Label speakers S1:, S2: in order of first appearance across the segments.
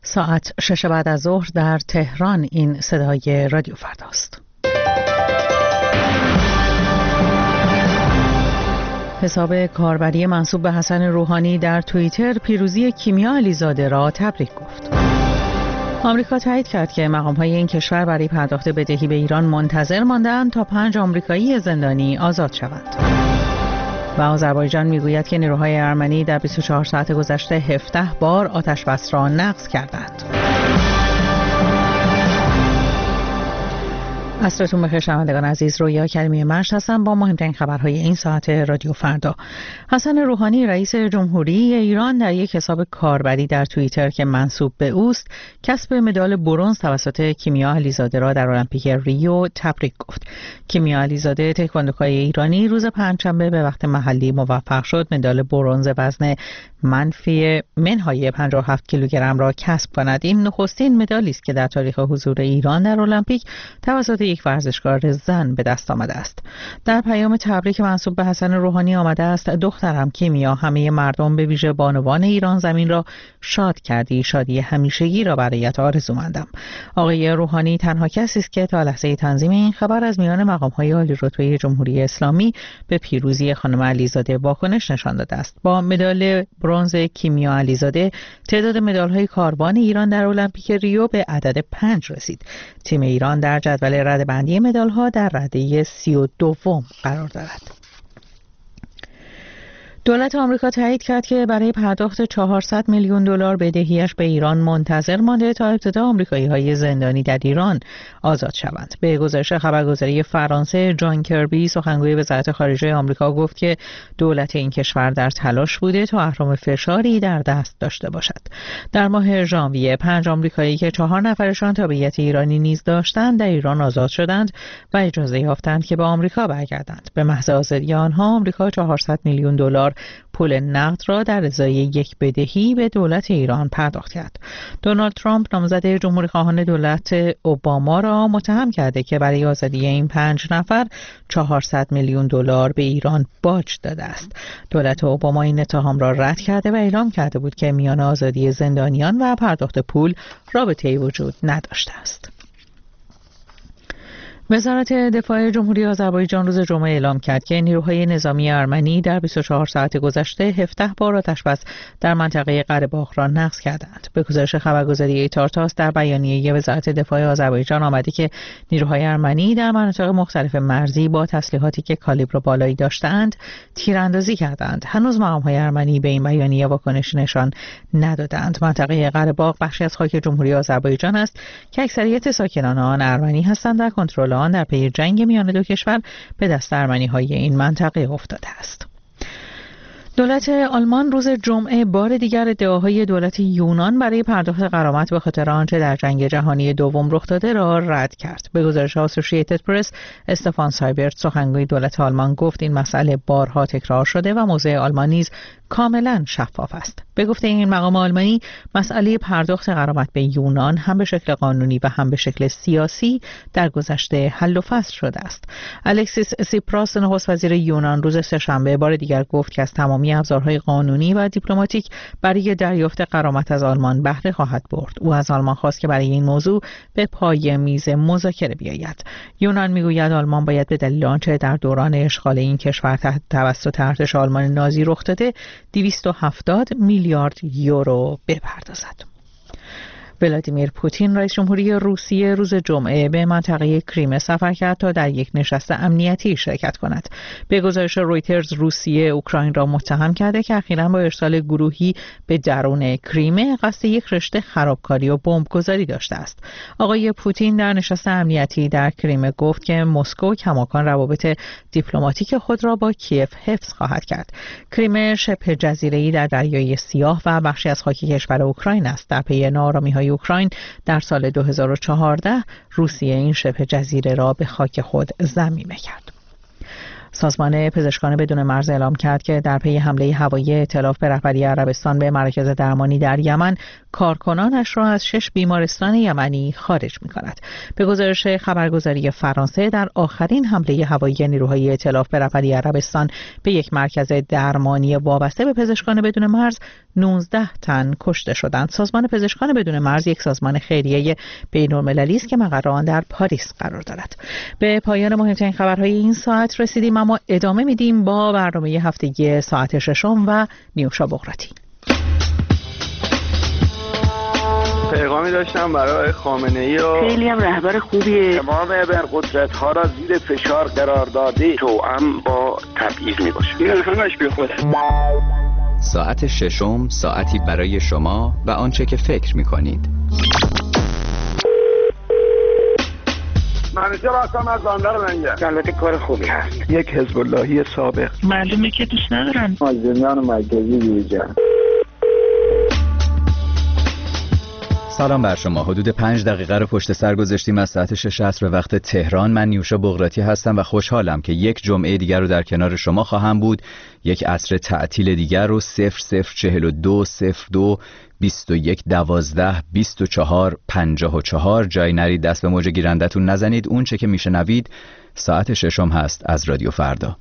S1: ساعت 6 بعد از ظهر در تهران. این صدای رادیو فرداست. حساب کاربری منسوب به حسن روحانی در توییتر پیروزی کیمیا علیزاده را تبریک گفت. آمریکا تایید کرد که مقام‌های این کشور برای پرداخت بدهی به ایران منتظر مانده‌اند تا 5 آمریکایی زندانی آزاد شوند. و آذربایجان میگوید که نیروهای ارمنی در 24 ساعت گذشته 17 بار آتش‌بس را نقض کردند. عصرتون بخیر شنوندگان عزیز، رویا کریمی مشت هستم با مهمترین خبرهای این ساعت رادیو فردا. حسن روحانی رئیس جمهوری ایران در یک حساب کاربری در توییتر که منسوب به اوست کسب مدال برنز توسط کیمیا علیزاده را در المپیک ریو تبریک گفت. کیمیا علیزاده تکواندوکای ایرانی روز پنجشنبه به وقت محلی موفق شد مدال برنز وزن منهای 57 کیلوگرم را کسب کند. این نخستین مدالی است که در تاریخ حضور ایران در المپیک توسط یک ورزشکار زن به دست آمده است. در پیام تبریک منسوب به حسن روحانی آمده است: دخترم کیمیا، همه مردم به ویژه بانوان ایران زمین را شاد کردی، شادی همیشگی را برایت آرزومندم. آقای روحانی تنها کسی است که تا لحظه تنظیم این خبر از میان مقام‌های عالی‌رتبه جمهوری اسلامی به پیروزی خانم علیزاده واکنش نشان داده است. با مدال برنز کیمیا علیزاده تعداد مدال‌های کاروان ایران در المپیک ریو به عدد 5 رسید. تیم ایران در جدول رده‌بندی مدال‌ها در رده 32 قرار دارد. دولت آمریکا تایید کرد که برای پرداخت 400 میلیون دلار بدهیش به ایران منتظر مانده تا ابتدا آمریکایی‌های زندانی در ایران آزاد شوند. به گزارش خبرگزاری فرانسه، جان کربی سخنگوی وزارت خارجه آمریکا گفت که دولت این کشور در تلاش بوده تا اهرم فشاری در دست داشته باشد. در ماه ژانویه 5 آمریکایی که 4 نفرشان تابعیت ایرانی نیز داشتند در ایران آزاد شدند و اجازه یافتند که به آمریکا برگردند. به محض آزادی آنها آمریکا 400 میلیون دلار پول نقد را در ازای یک بدهی به دولت ایران پرداخت کرد. دونالد ترامپ نامزد جمهوری‌خواهان دولت اوباما را متهم کرده که برای آزادی این 5 نفر 400 میلیون دلار به ایران باج داده است. دولت اوباما این اتهام را رد کرده و اعلام کرده بود که میان آزادی زندانیان و پرداخت پول رابطه‌ای وجود نداشته است. وزارت دفاع جمهوری آذربایجان روز جمعه اعلام کرد که نیروهای نظامی ارمنی در 24 ساعت گذشته 17 بار آتش‌بس در منطقه قره‌باغ را نقض کردند. به گزارش خبرگزاری تارتاس در بیانیه وزارت دفاع آذربایجان آمده که نیروهای ارمنی در مناطق مختلف مرزی با تسلیحاتی که کالیبر بالایی داشتند تیراندازی کردند. هنوز مقام‌های ارمنی به این بیانیه واکنش نشان ندادند. منطقه قره‌باغ بخشی از خاک جمهوری آذربایجان است که اکثریت ساکنان آن ارمنی هستند. در کنترل در پی جنگ میان دو کشور به دست ارمنی‌های این منطقه افتاده است. دولت آلمان روز جمعه بار دیگر ادعاهای دولت یونان برای پرداخت غرامت به خاطر آنچه در جنگ جهانی دوم رخ داده را رد کرد. به گزارش اسوسییتد پرس، استفان سایبرت سخنگوی دولت آلمان گفت این مسئله بارها تکرار شده و موضع آلمان نیز کاملا شفاف است. به گفته این مقام آلمانی، مسئله پرداخت غرامت به یونان هم به شکل قانونی و هم به شکل سیاسی در گذشته حل و فصل شده است. الکسیس سیپراس نخست وزیر یونان روز سه‌شنبه بار دیگر گفت که از تمامی ابزارهای قانونی و دیپلماتیک برای دریافت غرامت از آلمان بهره خواهد برد. او از آلمان خواست که برای این موضوع به پای میز مذاکره بیاید. یونان میگوید آلمان باید به دلیل آنچه در دوران اشغال این کشور توسط ارتش آلمان نازی رخ داده 270 میلیارد یورو بپردازد. ولادیمیر پوتین رئیس جمهوری روسیه روز جمعه به منطقه کریم سفر کرد تا در یک نشست امنیتی شرکت کند. به گزارش رویترز، روسیه اوکراین را متهم کرده که اخیراً با ارسال گروهی به درون کریم قصد یک رشته خرابکاری و بمبگذاری داشته است. آقای پوتین در نشست امنیتی در کریم گفت که مسکو کماکان روابط دیپلماتیک خود را با کیف حفظ خواهد کرد. کریم شبه جزیره‌ای در دریای سیاه و بخشی از خاک کشور اوکراین است. در پی ناآرامی‌های اوکراین در سال 2014 روسیه این شبه جزیره را به خاک خود ضمیمه کرد. سازمان پزشکان بدون مرز اعلام کرد که در پی حمله هوایی ائتلاف به رهبری عربستان به مراکز درمانی در یمن کارکنانش را از 6 بیمارستان یمنی خارج می‌کند. به گزارش خبرگزاری فرانسه، در آخرین حمله هوایی نیروهای ائتلاف به رهبری عربستان به یک مرکز درمانی وابسته به پزشکان بدون مرز 19 تن کشته شدند. سازمان پزشکان بدون مرز یک سازمان خیریه بین‌المللی است که مقر آن در پاریس قرار دارد. به پایان مهمترین خبرهای این ساعت رسیدیم، اما ادامه میدیم با برنامه هفتگی ساعت ششم و نیوشا بغراتی.
S2: پیغامی داشتم برای خامنه‌ای و
S3: خیلی هم رهبر خوبیه.
S4: تمام ابرقدرت‌ها را زیر فشار قرار داده، توأم با تبعیض میباشه.
S2: این همش بیخوده.
S5: ساعت ششم، ساعتی برای شما و آنچه که فکر می‌کنید.
S4: منیجر هستم از بندر منگه. البته کار خوبی هست.
S2: یک حزب اللهی سابق.
S3: معلومه که دوست ندارن.
S4: مازنیان مرکزی بیرجن.
S5: سلام بر شما. حدود 5 دقیقه رو پشت سر گذاشتیم از ساعت 6 عصر به وقت تهران. من نیوشا بغراتی هستم و خوشحالم که یک جمعه دیگر رو در کنار شما خواهم بود. یک عصر تعطیل دیگر رو 0042 02 21 12 24 54 جای نرید، دست به موج گیرندتون نزنید. اون چه که میشنوید ساعت ششم هست از رادیو فردا.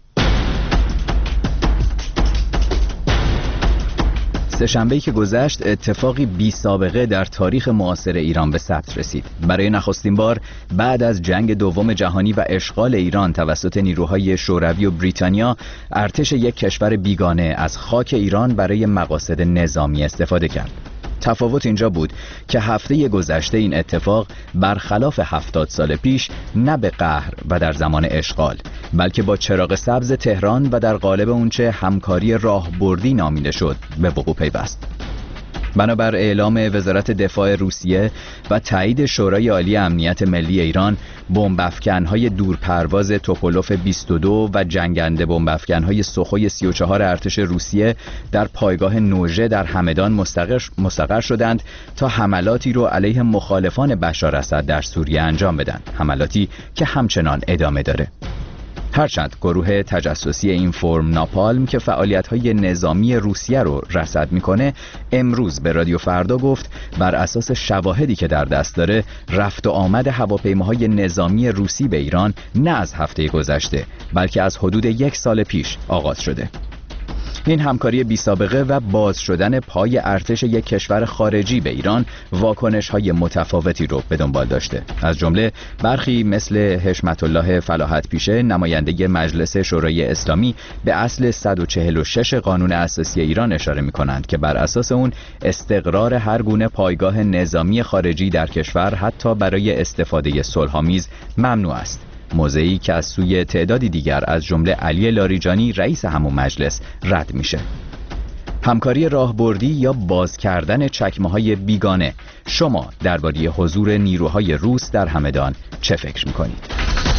S5: سه‌شنبه‌ای که گذشت اتفاقی بی سابقه در تاریخ معاصر ایران به ثبت رسید. برای نخستین بار بعد از جنگ دوم جهانی و اشغال ایران توسط نیروهای شوروی و بریتانیا، ارتش یک کشور بیگانه از خاک ایران برای مقاصد نظامی استفاده کرد. تفاوت اینجا بود که هفته گذشته این اتفاق برخلاف 70 سال پیش نه به قهر و در زمان اشغال، بلکه با چراغ سبز تهران و در قالب اونچه همکاری راهبردی نامیده شد به وقوع پیوست. بنابر اعلام وزارت دفاع روسیه و تایید شورای عالی امنیت ملی ایران، بمب‌افکن‌های دورپرواز توپولوف 22 و جنگنده بمب‌افکن‌های سوخوی 34 ارتش روسیه در پایگاه نوژه در همدان مستقر شدند تا حملاتی رو علیه مخالفان بشار اسد در سوریه انجام بدن، حملاتی که همچنان ادامه داره. هرچند گروه تجسسی اینفورم ناپالم که فعالیت‌های نظامی روسیه رو رصد می‌کنه، امروز به رادیو فردا گفت بر اساس شواهدی که در دست داره، رفت و آمد هواپیماهای نظامی روسی به ایران نه از هفته گذشته بلکه از حدود 1 سال پیش آغاز شده. این همکاری بی سابقه و باز شدن پای ارتش یک کشور خارجی به ایران واکنش‌های متفاوتی رو به دنبال داشته. از جمله برخی مثل حشمت الله فلاحت پیشه، نماینده مجلس شورای اسلامی، به اصل 146 قانون اساسی ایران اشاره می‌کنند که بر اساس اون استقرار هر گونه پایگاه نظامی خارجی در کشور حتی برای استفاده صلح‌آمیز ممنوع است. موضعی که از سوی تعدادی دیگر از جمله علی لاریجانی رئیس همون مجلس رد میشه. همکاری راهبردی یا باز کردن چکمه‌های بیگانه، شما درباره حضور نیروهای روس در همدان چه فکر میکنید؟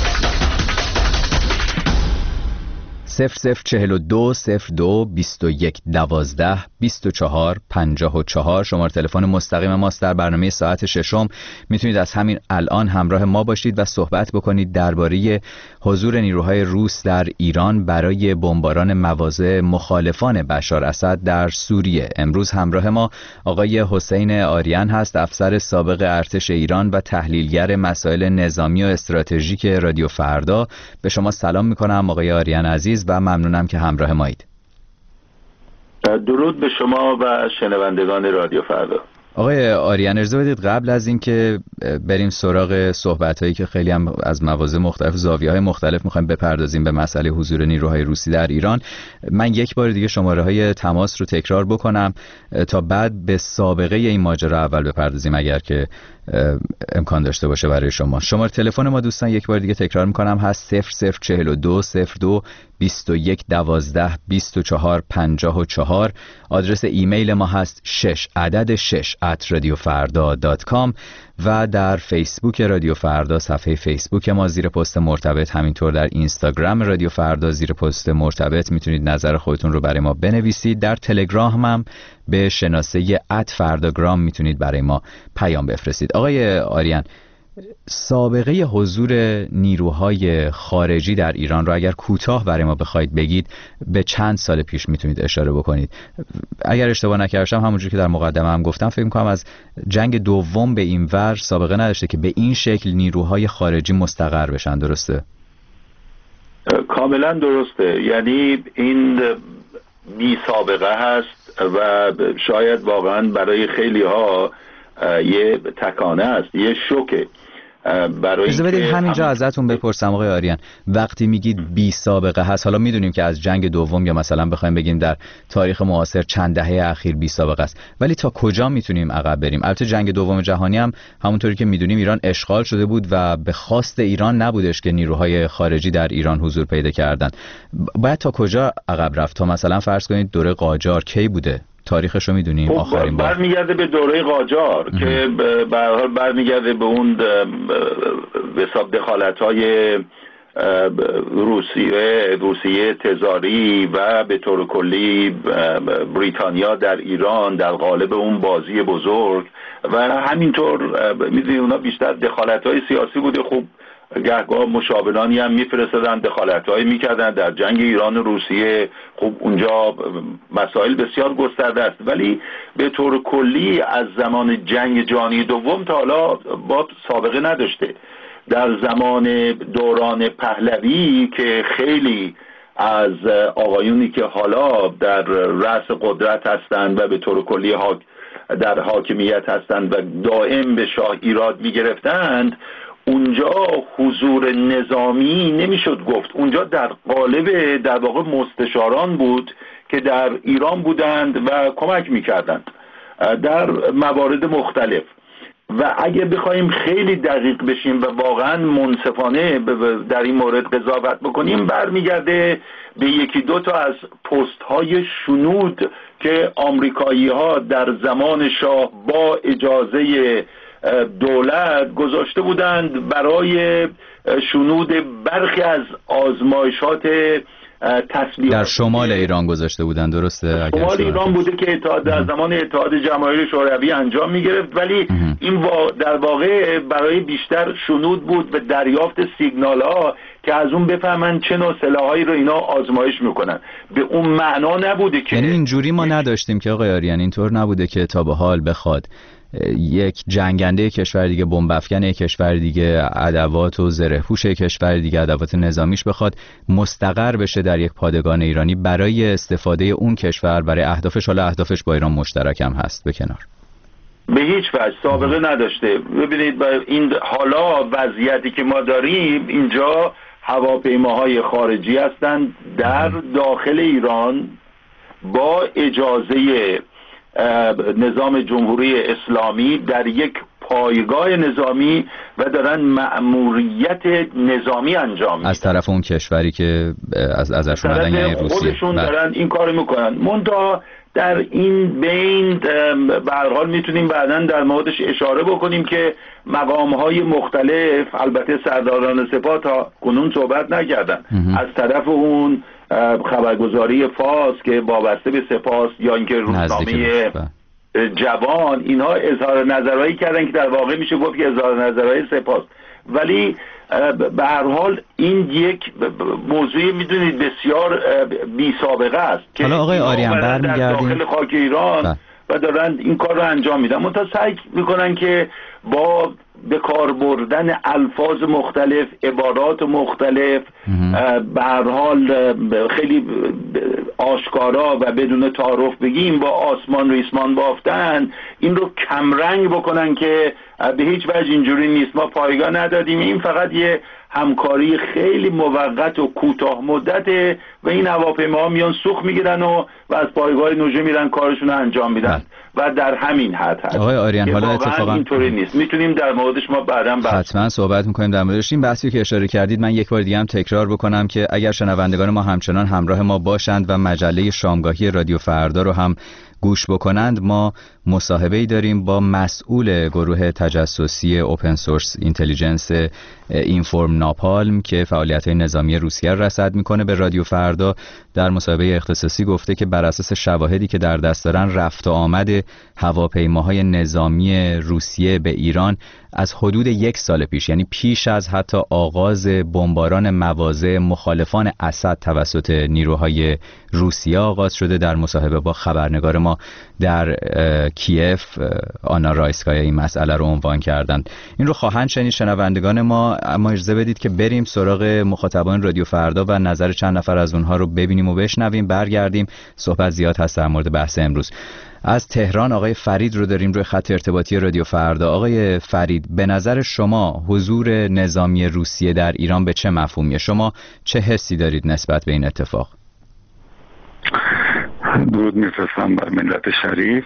S5: 0042 02 21 12 24 54 شماره تلفن مستقیم ماست در برنامه ساعت ششم. میتونید از همین الان همراه ما باشید و صحبت بکنید درباره حضور نیروهای روس در ایران برای بمباران مواضع مخالفان بشار اسد در سوریه. امروز همراه ما آقای حسین آریان هست، افسر سابق ارتش ایران و تحلیلگر مسائل نظامی و استراتژیک رادیو فردا. به شما سلام میکنم آقای آریان عزیز و ممنونم که همراه مایید.
S4: درود به شما و شنوندگان رادیو فردا.
S5: آقای آریان، اجازه بدید قبل از اینکه بریم سراغ صحبت‌هایی که خیلی هم از مواضع مختلف، زاویه‌های مختلف می‌خوایم بپردازیم به مسئله حضور نیروهای روسی در ایران، من یک بار دیگه شماره‌های تماس رو تکرار بکنم تا بعد به سابقه این ماجرا اول بپردازیم اگر که امکان داشته باشه برای شما. شماره تلفن ما دوستان یک بار دیگه تکرار می‌کنم هست 0042 02 21 12 24 54. آدرس ایمیل ما هست 6@radiofarda.com و در فیسبوک رادیو فردا، صفحه فیسبوک ما زیر پست مرتبط، همینطور در اینستاگرام رادیو فردا زیر پست مرتبط میتونید نظر خودتون رو برای ما بنویسید. در تلگرام هم به شناسه @فرداگرام میتونید برای ما پیام بفرستید. آقای آریان، سابقه حضور نیروهای خارجی در ایران رو اگر کوتاه برای ما بخواید بگید به چند سال پیش میتونید اشاره بکنید؟ اگر اشتباه نکردم همونجوری که در مقدمه هم گفتم فکر می‌کنم از جنگ دوم به این ور سابقه نداشته که به این شکل نیروهای خارجی مستقر بشن، درسته؟
S6: کاملا درسته. یعنی این بی سابقه هست و شاید واقعا برای خیلی ها یه تکانه است، یه شوکه.
S5: اجازه بدید همینجا ازتون بپرسم آقای آریان، وقتی میگید بی سابقه هست، حالا میدونیم که از جنگ دوم یا مثلا بخوایم بگیم در تاریخ معاصر چند دهه اخیر بی سابقه است، ولی تا کجا میتونیم عقب بریم؟ البته جنگ دوم جهانی هم همونطوری که میدونیم ایران اشغال شده بود و به خواست ایران نبودش که نیروهای خارجی در ایران حضور پیدا کردند. باید تا کجا عقب رفت تا مثلا فرض کنید دوره قاجار کی بوده؟ تاریخش رو میدونیم؟ آخرین بار
S6: برمیگرده به دوره قاجار که به هر حال برمیگرده به اون حساب دخالت‌های روسیه تزاری و به طور کلی بریتانیا در ایران در قالب اون بازی بزرگ و همینطور میدونید اونا بیشتر دخالت‌های سیاسی بوده. خوب گهگاه مشاورانی هم میفرستادن، دخالت‌هایی میکردن در جنگ ایران و روسیه. خب اونجا مسائل بسیار گسترده است، ولی به طور کلی از زمان جنگ جهانی دوم تا حالا با سابقه نداشته. در زمان دوران پهلوی که خیلی از آقایونی که حالا در رأس قدرت هستند و به طور کلی در حاکمیت هستند و دائم به شاه ایراد میگرفتند، اونجا حضور نظامی نمیشد گفت. اونجا در قالب در واقع مستشاران بود که در ایران بودند و کمک میکردند در موارد مختلف. و اگه بخوایم خیلی دقیق بشیم و واقعا منصفانه در این مورد قضاوت بکنیم، برمیگرده به یکی دو تا از پست های شنود که آمریکایی ها در زمان شاه با اجازه دولت گذاشته بودند برای شنود برخی از آزمایشات تسلیحاتی
S5: در شمال ایران گذاشته بودند، درسته؟
S6: شمال ایران بوده که در زمان اتحاد جماهیر شوروی انجام می‌گرفت، ولی این در واقع برای بیشتر شنود بود و دریافت سیگنال‌ها که از اون بفهمن چه نوع سلاحایی رو اینا آزمایش میکنن. به اون معنا نبوده که،
S5: یعنی اینجوری ما نداشتیم که آقای آریان، اینطور نبوده که تا به حال بخواد یک جنگنده کشور دیگه بمب افکن کشور دیگه ادوات و زره پوش کشور دیگه ادوات نظامیش بخواد مستقر بشه در یک پادگان ایرانی برای استفاده اون کشور برای اهدافش، حالا اهدافش با ایران مشترک هم هست به کنار.
S6: به هیچ وجه سابقه نداشته. ببینید این حالا وضعیتی که ما داریم اینجا هواپیماهای خارجی هستند در داخل ایران با اجازه نظام جمهوری اسلامی در یک پایگاه نظامی و دارن مأموریت نظامی انجام میدن
S5: از طرف اون کشوری که ازشون اومدن، یعنی روسیه.
S6: خودشون دارن این کارو میکنن. منتها در این بین به هر حال میتونیم بعداً در موردش اشاره بکنیم که مقام‌های مختلف، البته سرداران سپاه تا کنون صحبت نکردن، از طرف اون خبرگزاری فارس که وابسته به سپاه یا اینکه روزنامه جوان، اینها اظهار نظرهایی کردن که در واقع میشه گفت که اظهار نظرهای سپاه، ولی به هر حال این یک موضوع میدونید بسیار بی سابقه است که
S5: حالا آقای آریان برمیگردیم
S6: داخل خاک ایران و دارن این کار رو انجام میدن. منتها سعی میکنن که با به کار بردن الفاظ مختلف، عبارات مختلف، به هر حال خیلی آشکارا و بدون تعارف بگیم با آسمان ریسمان بافتن، این رو کمرنگ بکنن که به هیچ وجه اینجوری نیست، ما پایگاه ندادیم، این فقط یه همکاری خیلی موقت و کوتاه مدته و این هواپیماها میان سوخت میگیرن و از پایگاه نوژه میرن کارشون رو انجام میدن و در همین حد هست.
S5: آقای آریان حالا اتفاقا
S6: اینطوری نیست. میتونیم در موردش ما بعداً
S5: حتما صحبت میکنیم در موردش. این بحثی که اشاره کردید من یک بار دیگه هم تکرار بکنم که اگر شنوندگان ما همچنان همراه ما باشند و مجله شامگاهی رادیو فردا رو هم گوش بکنند، ما مصاحبه‌ای داریم با مسئول گروه تجسسی اوپن سورس اینتلیجنس اینفورم ناپالم که فعالیت‌های نظامی روسیه را رصد می‌کنه. به رادیو فردا در مصاحبه اختصاصی گفته که بر اساس شواهدی که در دست دارن رفت و آمد هواپیماهای نظامی روسیه به ایران از حدود 1 سال پیش، یعنی پیش از حتی آغاز بمباران مواضع مخالفان اسد توسط نیروهای روسیه آغاز شده. در مصاحبه با خبرنگار ما در کیف آنا رایسکایا این مسئله رو عنوان کردند. این رو خواهند شنید شنوندگان ما، اما اجازه بدید که بریم سراغ مخاطبان رادیو فردا و نظر چند نفر از اونها رو ببینیم و بشنویم. برگردیم، صحبت زیاد هست در مورد بحث امروز. از تهران آقای فرید رو داریم روی خط ارتباطی رادیو فردا. آقای فرید، به نظر شما حضور نظامی روسیه در ایران به چه مفهومیه؟ شما چه حسی دارید نسبت به این اتفاق؟
S7: درود میفرستم بر ملت شریف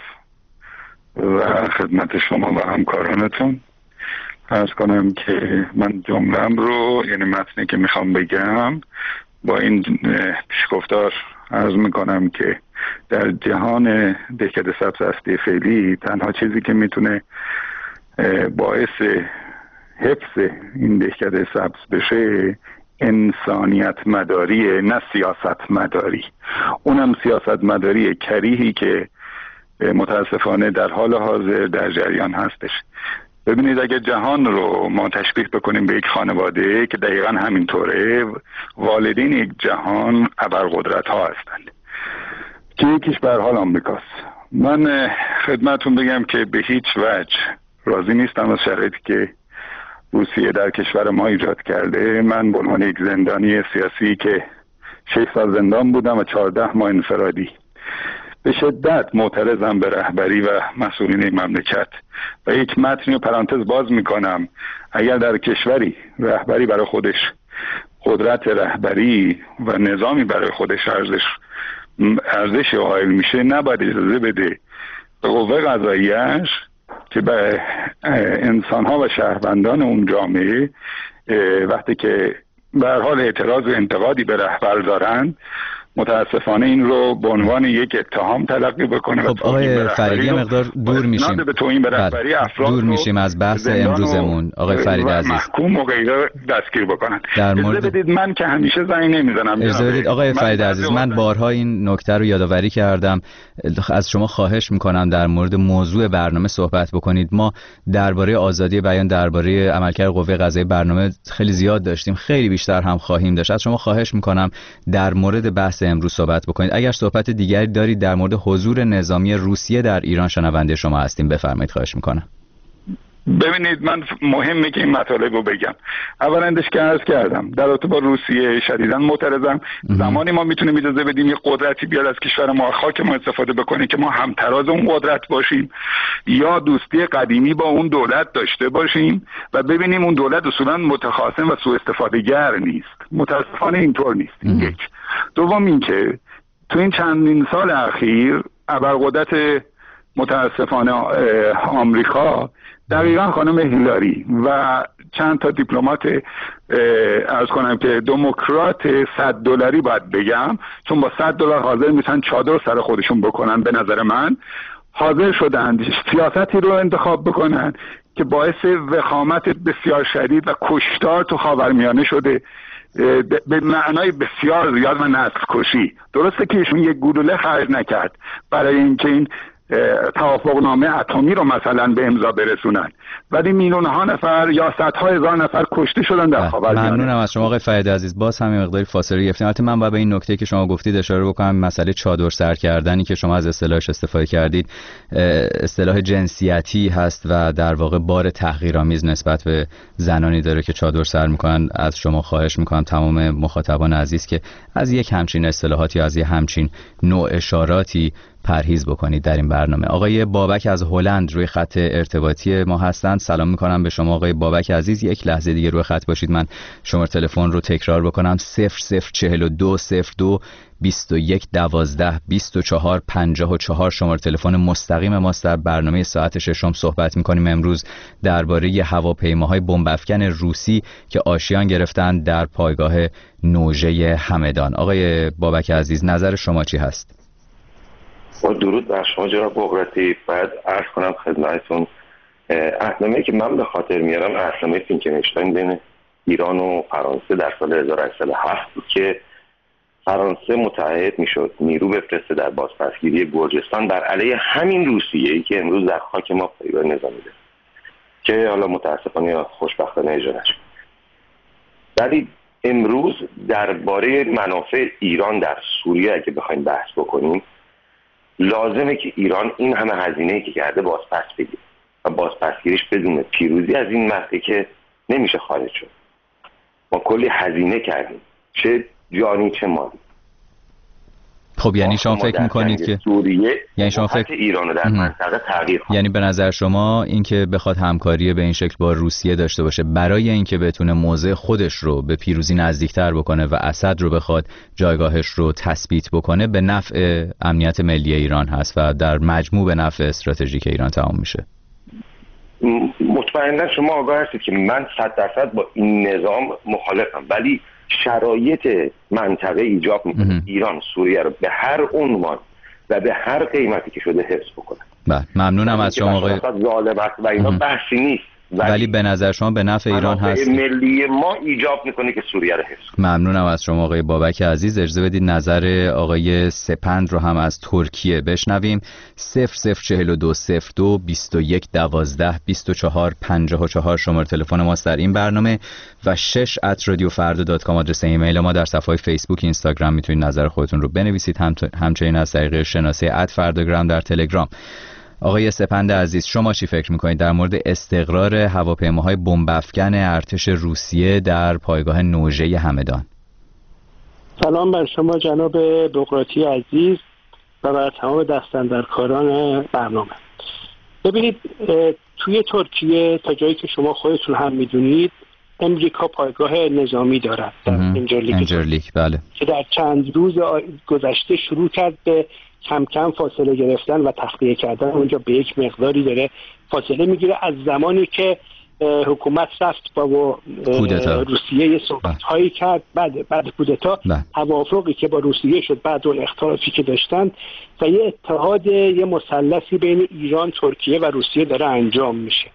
S7: و خدمت شما و همکارانتون. عرض کنم که من جمله‌ام رو، یعنی متنی که میخوام بگم، با این پیشگفتار عرض میکنم که در جهان دهکده سبز هستی فعلی تنها چیزی که میتونه باعث حفظ این دهکده سبز بشه انسانیت مداریه، نه سیاست مداری. اونم سیاست مداری کریهی که متاسفانه در حال حاضر در جریان هستش. ببینید، اگه جهان رو ما تشبیه بکنیم به یک خانواده که دقیقا همینطوره، والدین یک جهان ابرقدرت ها هستند که یکیش به هر حال آمریکاست. من خدمتون بگم که به هیچ وجه راضی نیستم از شرایطی که روسیه در کشور ما ایجاد کرده. من به عنوان یک زندانی سیاسی که 6 سال زندان بودم و 14 ماه انفرادی، به شدت معترضم به رهبری و مسئولین این مملکت و یک متنی و پرانتز باز میکنم. اگر در کشوری رهبری برای خودش قدرت رهبری و نظامی برای خودش ارزش قائل میشه، نباید اجازه بده به قوه قضاییش که به انسانها و شهروندان اون جامعه وقتی که به هر حال اعتراض و انتقادی به رهبر دارن، متاسفانه این رو به عنوان یک اتهام تلقی بکنه.
S5: خب آقای فریدی مقدار دور میشیم،
S7: به توهین به رهبری افراد
S5: دور میشیم از بحث امروزمون. آقای فرید عزیز،
S7: محکوم و غیره دستگیر بکنن.
S5: در مورد
S7: بدید من که همیشه زنگ نمیزنم.
S5: اجازه بدید آقای فرید عزیز، من بارها این نکته رو یادآوری کردم. از شما خواهش میکنم در مورد موضوع برنامه صحبت بکنید. ما درباره آزادی بیان، درباره عملکرد قوه قضاییه برنامه خیلی زیاد داشتیم، خیلی بیشتر هم خواهیم داشت. از شما خواهش میکنم در مورد بحث امروز صحبت بکنید. اگر صحبت دیگری دارید در مورد حضور نظامی روسیه در ایران، شنونده شما هستیم، بفرمایید. خواهش میکنم.
S7: ببینید، من مهمه که این مطالب رو بگم. اولندش که عرض کردم در رابطه با روسیه شدیداً معترضم. زمانی ما میتونیم اجازه بدیم یه قدرتی بیاد از کشور ما، خاک ما استفاده بکنه که ما همتراز اون قدرت باشیم، یا دوستی قدیمی با اون دولت داشته باشیم و ببینیم اون دولت اصولاً متخاصم و سوء استفاده گر نیست. متاسفانه اینطور نیست. یک. دوم اینکه تو این چندین سال اخیر ابرقدرت متاسفانه آمریکا، دقیقا خانم هیلاری و چند تا دیپلمات عرض کنم که دموکرات $100 باید بگم، چون با $100 حاضر میشن چادر سر خودشون بکنن، به نظر من حاضر شدن سیاستی رو انتخاب بکنن که باعث وخامت بسیار شدید و کشتار تو خاورمیانه شده، به معنای بسیار زیاد، و نسل کشی. درسته که ایشون یک گلوله خرج نکرد برای اینکه این توافقنامه اتمی رو مثلا به امضا برسونن، ولی میلیون‌ها نفر یا صدها هزار نفر کشته شدن در خاورمیانه.
S5: ممنونم از شما آقای فرید عزیز. باز هم مقداری فاصله گرفتیم. البته من باید به این نکته که شما گفتید اشاره بکنم. مسئله چادر سر کردنی که شما از اصطلاحش استفاده کردید، اصطلاح جنسیتی هست و در واقع بار تحقیرآمیز نسبت به زنانی داره که چادر سر میکنن. از شما خواهش میکنم تمام مخاطبان عزیز که از یک همچین اصطلاحاتی، از یک همچین نوع اشاراتی پرهیز بکنید در این برنامه. آقای بابک از هلند روی خط ارتباطی ما هستند. سلام میکنم به شما آقای بابک عزیز. یک لحظه دیگه روی خط باشید، من شماره تلفن رو تکرار بکنم: 0042 02 21 12 24 54. شماره تلفن مستقیم ماست. در برنامه ساعت ششم صحبت میکنیم امروز درباره هواپیماهای بمب افکن روسی که آشیان گرفتن در پایگاه نوژه همدان. آقای بابک عزیز، نظر شما چی هست؟
S8: با درود بر شما جناب بغراتی. بعد عرض کنم خدمتتون اهنامه‌ای که من به خاطر میارم اهنامه فینکنشتاین بین ایران و فرانسه در سال 1807 بود که فرانسه متعهد میشد نیرو بفرسته در بازپسگیری گرجستان بر علیه همین روسیه‌ای که امروز در خاک ما پایگاه نظامی داره که حالا متاسفانه یا خوشبختانه اجرا نشد. ولی امروز درباره منافع ایران در سوریه اگه بخوایم بحث بکنیم، لازمه که ایران این همه هزینه‌ای که کرده بازپس بگیره و بازپسگیریش بدون پیروزی از این مهده که نمیشه خارج شد. ما کلی هزینه کردیم، چه جانی چه مالی.
S5: خب یعنی شما فکر میکنید که
S8: یعنی شما فکر ایران در منطقه تغییر کنه.
S5: یعنی به نظر شما این که بخواد همکاری به این شکل با روسیه داشته باشه برای اینکه بتونه موضع خودش رو به پیروزی نزدیکتر بکنه و اسد رو بخواد جایگاهش رو تثبیت بکنه به نفع امنیت ملی ایران هست و در مجموع به نفع استراتژیک ایران تمام میشه؟
S8: مطمئنا شما آگاه هستید که من 100% با این نظام مخالفم، ولی شرایط منطقه ایجاب میکنه ایران سوریه رو به هر عنوان و به هر قیمتی که شده حفظ بکنه.
S5: بله ممنونم از شما آقای
S8: ظالمت و اینا بحثی نیست،
S5: ولی به نظر شما به نفع ایران هست،
S8: ملی ما ایجاب میکنه که سوریه رو حفظ کنه.
S5: ممنونم از شما آقای بابک عزیز. اجازه بدید نظر آقای سپند رو هم از ترکیه بشنویم. 0042 02 21 12 24 54 شماره تلفن ماست در این برنامه و 6@radiofarda.com آدرس ایمیل ما. در صفحه فیسبوک اینستاگرام میتونید نظر خودتون رو بنویسید، همچنین از طریق شناسه @فرداگرام در تلگرام. آقای سپند عزیز، شما چی فکر میکنید در مورد استقرار هواپیماهای بمب افکن ارتش روسیه در پایگاه نوژه همدان؟
S9: سلام بر شما جناب بغراتی عزیز و بر تمام دستاندرکاران برنامه. ببینید توی ترکیه تا جایی که شما خودتون هم میدونید امریکا پایگاه نظامی دارد در انجرلیک
S5: بله،
S9: که در چند روز گذشته شروع کرد به کم کم فاصله گرفتن و تخلیه کردن. اونجا به یک مقداری داره فاصله میگیره از زمانی که حکومت رفت با روسیه یه صحبت هایی کرد بعد کودتا، توافقی که با روسیه شد بعد اون اختلافی که داشتن و یه اتحاد یه مثلثی بین ایران، ترکیه و روسیه داره انجام میشه.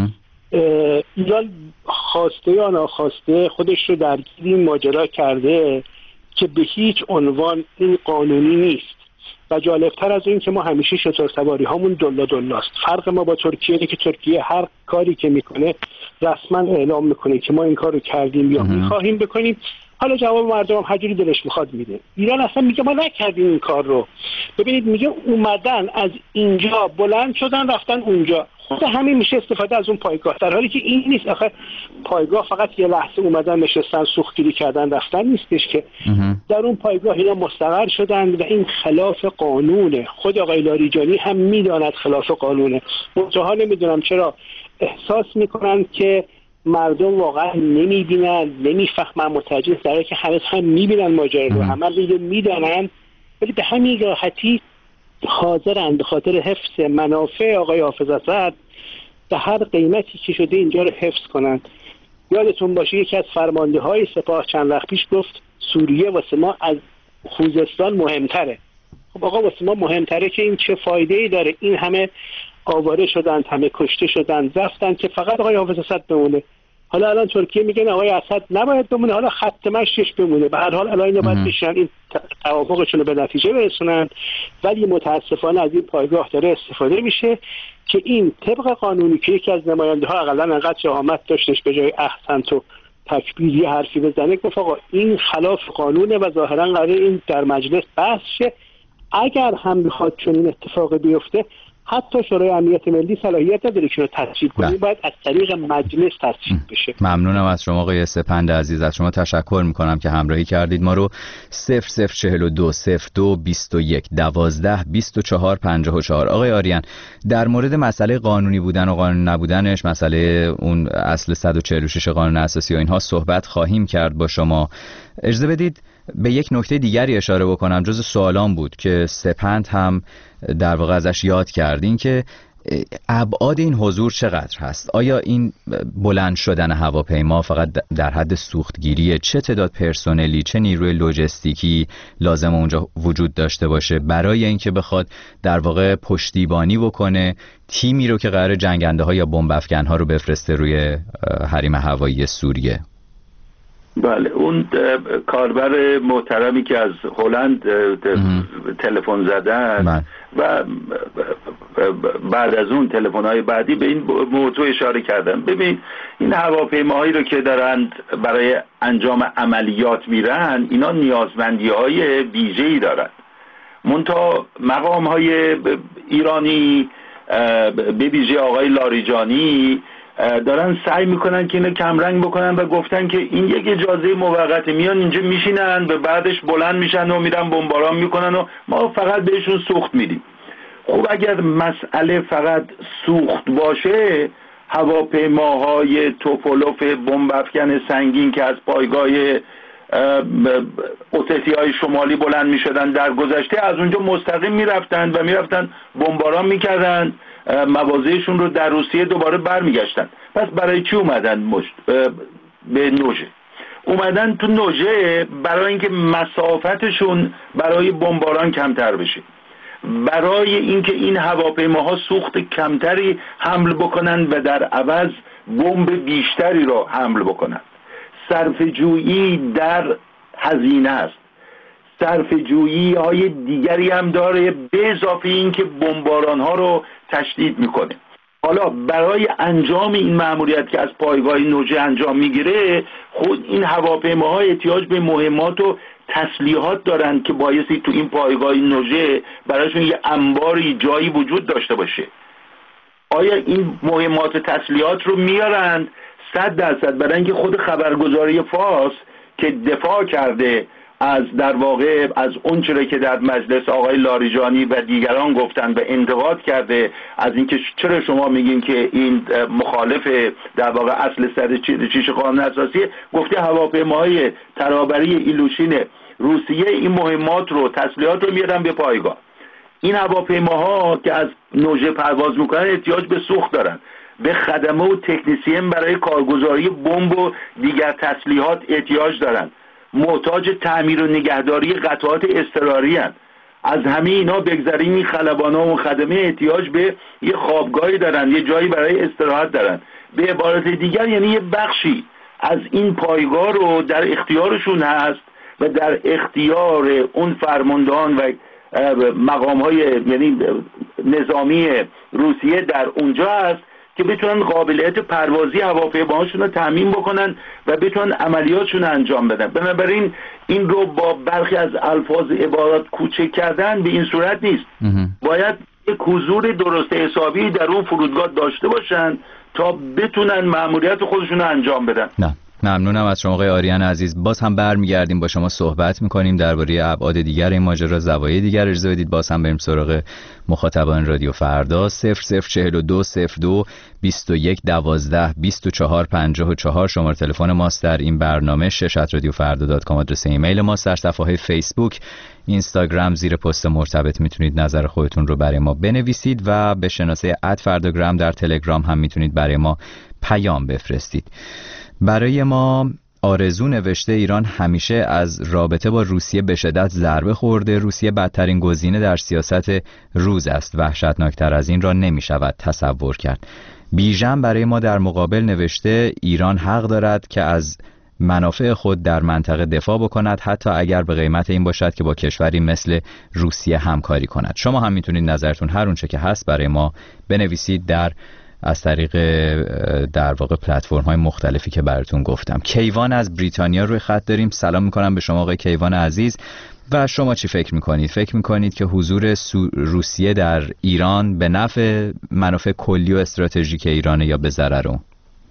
S9: ایران خواسته یا ناخواسته خودش رو درگیر این ماجرا کرده که به هیچ عنوان این قانونی نیست و جالبتر از این که ما همیشه شتر سواری هامون دلاست. فرق ما با ترکیه اینه که ترکیه هر کاری که میکنه رسما اعلام میکنه که ما این کار رو کردیم یا میخواهیم بکنیم، حالا جواب مردم هم هرجوری دلش میخواد میده. ایران اصلا میگه ما نکردیم این کار رو. ببینید میگه اومدن از اینجا بلند شدن رفتن اونجا، خود همین میشه استفاده از اون پایگاه، در حالی که این نیست. آخه پایگاه فقط یه لحظه اومدن نشستن سوختگیری کردن رفتن نیستش که در اون پایگاه اینا مستقر شدن و این خلاف قانونه. خود آقای لاریجانی هم میداند خلاف قانونه، منتها نمیدونم چرا احساس میکنن که مردم واقعا نمیبینن، نمیفهمن، متوجه در که همه هم میبینن ماجرا رو، همه میدانن، ولی به همین راحتی حاضرن به خاطر حفظ منافع آقای حافظ اسد به هر قیمتی که شده اینجا رو حفظ کنن. یادتون باشه یکی از فرمانده های سپاه چند وقت پیش گفت سوریه واسه ما از خوزستان مهمتره. خب آقا واسه ما مهمتره که این چه فایده‌ای داره؟ این همه آواره شدن، همه کشته شدن، رفتن که فقط آقای حافظ اسد بمونه. حالا الان ترکیه میگن آقای اسد نباید بمونه، حالا خط مشیش بمونه. به هر حال الان اینا باید بشن این توافقشون رو به نتیجه برسونن، ولی متاسفانه از این پایگاه داره استفاده میشه که این طبق قانونی که یکی از نماینده ها حداقل انقدر شهامت داشتش به جای احسنت و تکبیر یه حرفی بزنه، گفت آقا این خلاف قانونه و ظاهرا قراره این در مجلس بحث شه. اگر هم بخواد چنین اتفاقی بیفته حتی شورای امنیت ملی صلاحیت نداره که رو تصویب کنه، باید از طریق مجلس تصویب بشه.
S5: ممنونم از شما آقای سپند عزیز، از شما تشکر میکنم که همراهی کردید ما رو. 0042 02 21 12 24 54. آقای آریان، در مورد مسئله قانونی بودن و قانونی نبودنش، مسئله اون اصل 146 قانون اساسی و اینها صحبت خواهیم کرد با شما. اجازه بدید به یک نکته دیگری اشاره بکنم، جز سوالان بود که سپند هم در واقع ازش یاد کردین، که ابعاد این حضور چقدر هست؟ آیا این بلند شدن هواپیما فقط در حد سوختگیری؟ چه تعداد پرسنلی، چه نیروی لوجستیکی لازم اونجا وجود داشته باشه برای اینکه بخواد در واقع پشتیبانی بکنه تیمی رو که قرار جنگنده ها یا بمب افکن ها رو بفرسته روی حریم هوایی سوریه؟
S6: بله، اون کاربر محترمی که از هلند تلفن زدن و بعد از اون تلفن‌های بعدی به این موضوع اشاره کردن. ببین این هواپیماهایی رو که دارند برای انجام عملیات میرن، اینا نیازمندی‌های ویژه‌ای دارند. منتها مقام‌های ایرانی به ویژه آقای لاریجانی دارن سعی میکنن که اینو کمرنگ بکنن و گفتن که این یک اجازه موقته، میان اینجا میشینن و بعدش بلند میشن و میرن بمباران میکنن و ما فقط بهشون سوخت میدیم. خب اگر مسئله فقط سوخت باشه، هواپیماهای توپولوف بمب افکن سنگین که از پایگاه اوسسیای شمالی بلند میشدن در گذشته، از اونجا مستقیم میرفتن و میرفتن بمباران میکردن، مواضعشون رو در روسیه دوباره برمیگشتن. پس برای چی اومدن به نوژه؟ اومدن تو نوژه برای اینکه مسافتشون برای بمباران کمتر بشه، برای اینکه این هواپیماها سوخت کمتری حمل بکنن و در عوض بمب بیشتری رو حمل بکنن. صرفه‌جویی در هزینه است، صرفه‌جویی های دیگری هم داره به اضافه این که بمباران ها رو تشدید میکنه. حالا برای انجام این مأموریت که از پایگاه نوژه انجام میگیره، خود این هواپیماها احتیاج به مهمات و تسلیحات دارن که بایستی تو این پایگاه نوژه برایشون یه انباری جایی وجود داشته باشه. آیا این مهمات و تسلیحات رو میارند؟ 100% برای اینکه خود خبرگزاری فارس که دفاع کرده از در واقع از اون چیزی که در مجلس آقای لاریجانی و دیگران گفتن و انتقاد کرده از اینکه چرا شما میگین که این مخالف در واقع اصل 106 قانون اساسی، گفته هواپیماهای ترابری ایلوشین روسیه این مهمات رو تسلیحات رو میارن به پایگاه. این هواپیماها که از نوژه پرواز میکنن احتیاج به سوخت دارن، به خدمه و تکنیسین برای کارگزاری بمب و دیگر تسلیحات احتیاج دارن، محتاج تعمیر و نگهداری قطعات اضطراری هستند. از همه اینا بگذریم، این خلبانا و خدمه احتیاج به یه خوابگاهی دارن، یه جایی برای استراحت دارن. به عبارت دیگر یعنی یه بخشی از این پایگاه رو در اختیارشون هست و در اختیار اون فرماندهان و مقام‌های یعنی نظامی روسیه در اونجا هست که بتونن قابلیت پروازی هواپیماهاشون رو تامین بکنن و بتونن عملیاتشون رو انجام بدن. بنابراین این رو با برخی از الفاظ عبارات کوچک کردن به این صورت نیست. باید یک حضور درست حسابی در اون فرودگاه داشته باشن تا بتونن مأموریت خودشون رو انجام بدن.
S5: نه. ممنونم از شما آقای آریان عزیز. باز هم برمیگردیم با شما صحبت میکنیم درباره ابعاد دیگر این ماجرا، زوایای دیگر. اجازه بدید باز هم بریم سراغ مخاطبان رادیو فردا. 0042 02 21 12 24 54 شماره تلفن ماست در این برنامه. @radiofarda.com آدرس ایمیل ماست. در صفحه فیسبوک، اینستاگرام زیر پست مرتبط میتونید نظر خودتون رو برای ما بنویسید و به شناسه @فرداگرام در تلگرام هم میتونید برای ما پیام بفرستید. برای ما آرزو نوشته ایران همیشه از رابطه با روسیه به شدت ضربه خورده. روسیه بدترین گزینه در سیاست روز است. وحشتناکتر از این را نمی شود تصور کرد. بیژن برای ما در مقابل نوشته ایران حق دارد که از منافع خود در منطقه دفاع بکند، حتی اگر به قیمت این باشد که با کشوری مثل روسیه همکاری کند. شما هم میتونید نظرتون هر اونچه که هست برای ما بنویسید از طریق در واقع پلتفرم های مختلفی که براتون گفتم. کیوان از بریتانیا روی خط داریم. سلام میکنم به شما آقای کیوان عزیز. و شما چی فکر میکنید؟ فکر میکنید که حضور روسیه در ایران به نفع منافع کلی و استراتژیک ایرانه یا به ضرر اون؟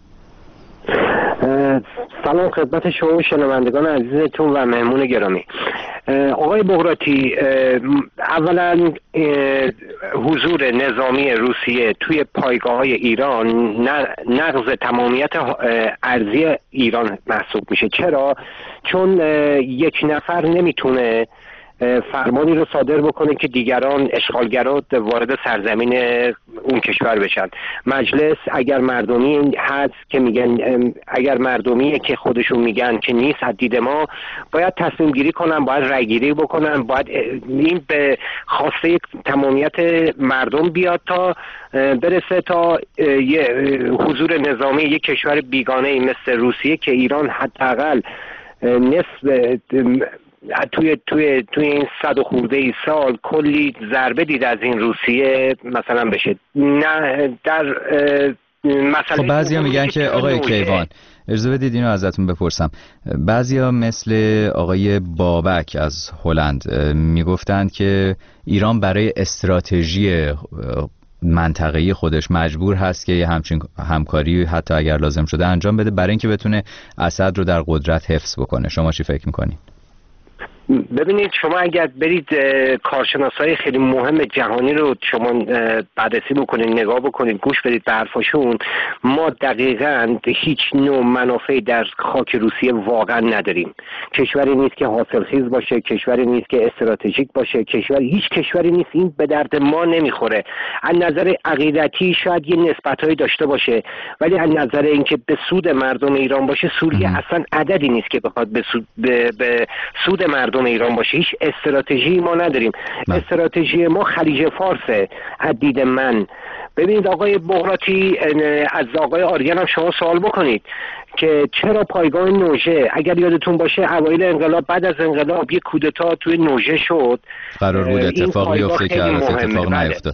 S9: سلام خدمت شما شنوندگان عزیزتون و مهمون گرامی. آقای بغراتی، اولا حضور نظامی روسیه توی پایگاه‌های ایران نقض تمامیت ارضی ایران محسوب میشه. چرا؟ چون یک نفر نمیتونه فرمانی رو صادر بکنه که دیگران اشغالگرا وارد سرزمین اون کشور بشن. مجلس اگر مردمی هست که میگن، اگر مردمیه که خودشون میگن که نیست از دید ما، باید تصمیم گیری کنن، باید رای گیری بکنن، باید این به خواسته تمامیت مردم بیاد تا برسه تا حضور نظامی یک کشور بیگانه مثل روسیه که ایران حداقل نصف توی این 100 و خورده ای سال کلی ضربه دید از این روسیه مثلا بشه. نه در مثلا
S5: خب بعضیا میگن که آقای کیوان، اجازه بدید اینو ازتون بپرسم، بعضیا مثل آقای بابک از هلند میگفتند که ایران برای استراتژی منطقه‌ای خودش مجبور هست که یه همچین همکاری حتی اگر لازم شده انجام بده برای اینکه بتونه اسد رو در قدرت حفظ بکنه. شما چی فکر میکنید؟
S9: ببینید، شما اگر برید کارشناسای خیلی مهم جهانی رو شما بررسی بکنید، نگاه بکنید، گوش بدید به حرفاشون، ما دقیقاً هیچ نوع منافعی در خاک روسیه واقعا نداریم. کشوری نیست که حاصلخیز باشه، کشوری نیست که استراتژیک باشه، هیچ کشوری نیست. این به درد ما نمیخوره. از نظر عقیدتی شاید یه نسبتایی داشته باشه، ولی از نظر اینکه به سود مردم ایران باشه، سوریه اصلا عددی نیست که بخواد به سود مردم ایران باشه. هیچ استراتژی ما نداریم. استراتژی ما خلیج فارسه از دید من. ببینید آقای بغراتی، از آقای آریان هم شما سوال بکنید که چرا پایگاه نوژه، اگر یادتون باشه اوایل انقلاب، بعد از انقلاب یک کودتا توی نوژه شد،
S5: قرار بود اتفاقی افته که اتفاق نیفتاد.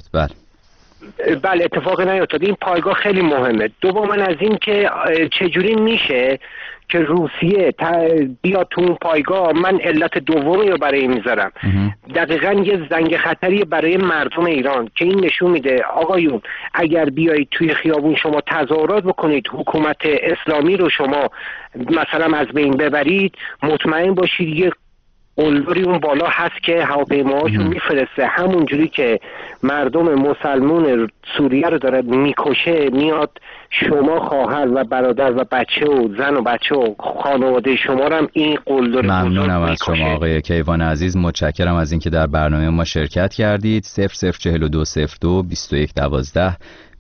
S9: بله اتفاق نیفتاد. این پایگاه خیلی مهمه. دوما از این که چجوری میشه که روسیه بیاد تو اون پایگاه. من علت دومی رو برای این میذارم، دقیقاً یه زنگ خطری برای مردم ایران که این نشون میده آقایون اگر بیایید توی خیابون شما تظاهرات بکنید، حکومت اسلامی رو شما مثلا از بین ببرید، مطمئن باشید یه قلدری اون بالا هست که هواپیماهاشون میفرسته، همونجوری که مردم مسلمون سوریه رو داره میکشه، میاد شما خواهر و برادر و بچه و زن و بچه و خانواده شما رو هم این قلدر
S5: ممنونم از شما آقای کیوان عزیز، متشکرم از اینکه در برنامه ما شرکت کردید. 004202 2112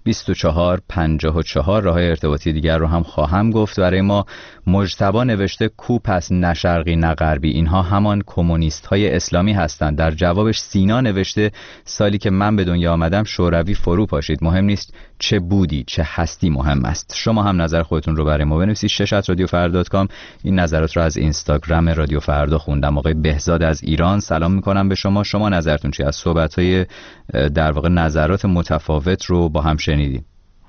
S5: 2454 راههای ارتباطی دیگر رو هم خواهم گفت. برای ما مجتبی نوشته کو پس نه شرقی نه غربی، اینها همان کمونیست های اسلامی هستند. در جوابش سینا نوشته سالی که من به دنیا آمدم شوروی فرو پاشید، مهم نیست چه بودی چه هستی مهم است. شما هم نظر خودتون رو برای ما بنویسید. @radiofrda.com. این نظرات رو از اینستاگرام رادیو فردا خوندم. آقای بهزاد از ایران سلام میکنم به شما. شما نظرتون چی از صحبت‌های در واقع نظرات متفاوت رو با هم شنیدیم؟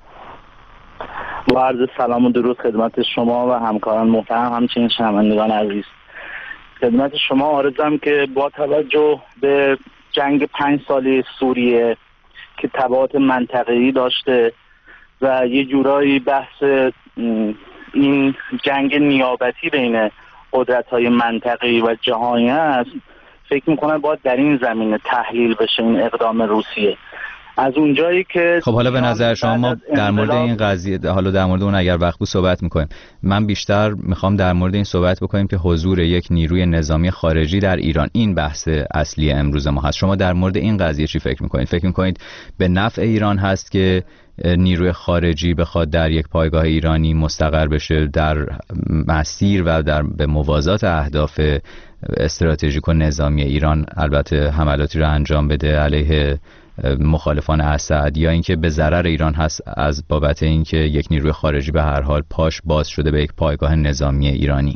S10: با عرض سلام و درود خدمت شما و همکاران محترم، همچنین شنوندگان عزیز. خدمت شما عرضم که با توجه به جنگ 5 ساله سوریه که تبعات منطقه‌ای داشته و یه جورایی بحث این جنگ نیابتی بین قدرت‌های منطقه‌ای و جهانی است، فکر می‌کنم باید در این زمینه تحلیل بشه این اقدام روسیه. از اونجایی که
S5: خب حالا به نظر شما ما در مورد این قضیه، حالا در مورد اون اگر وقت بود صحبت میکنیم، من بیشتر میخوام در مورد این صحبت بکنیم که حضور یک نیروی نظامی خارجی در ایران، این بحث اصلی امروز ما هست. شما در مورد این قضیه چی فکر میکنید؟ فکر میکنید به نفع ایران هست که نیروی خارجی بخواد در یک پایگاه ایرانی مستقر بشه در مسیر و در به موازات اهداف استراتژیک و نظامی ایران، البته حملاتی رو انجام بده علیه مخالفان اسد، یا اینکه به ضرر ایران هست از بابت اینکه یک نیروی خارجی به هر حال پاش باز شده به یک پایگاه نظامی ایرانی؟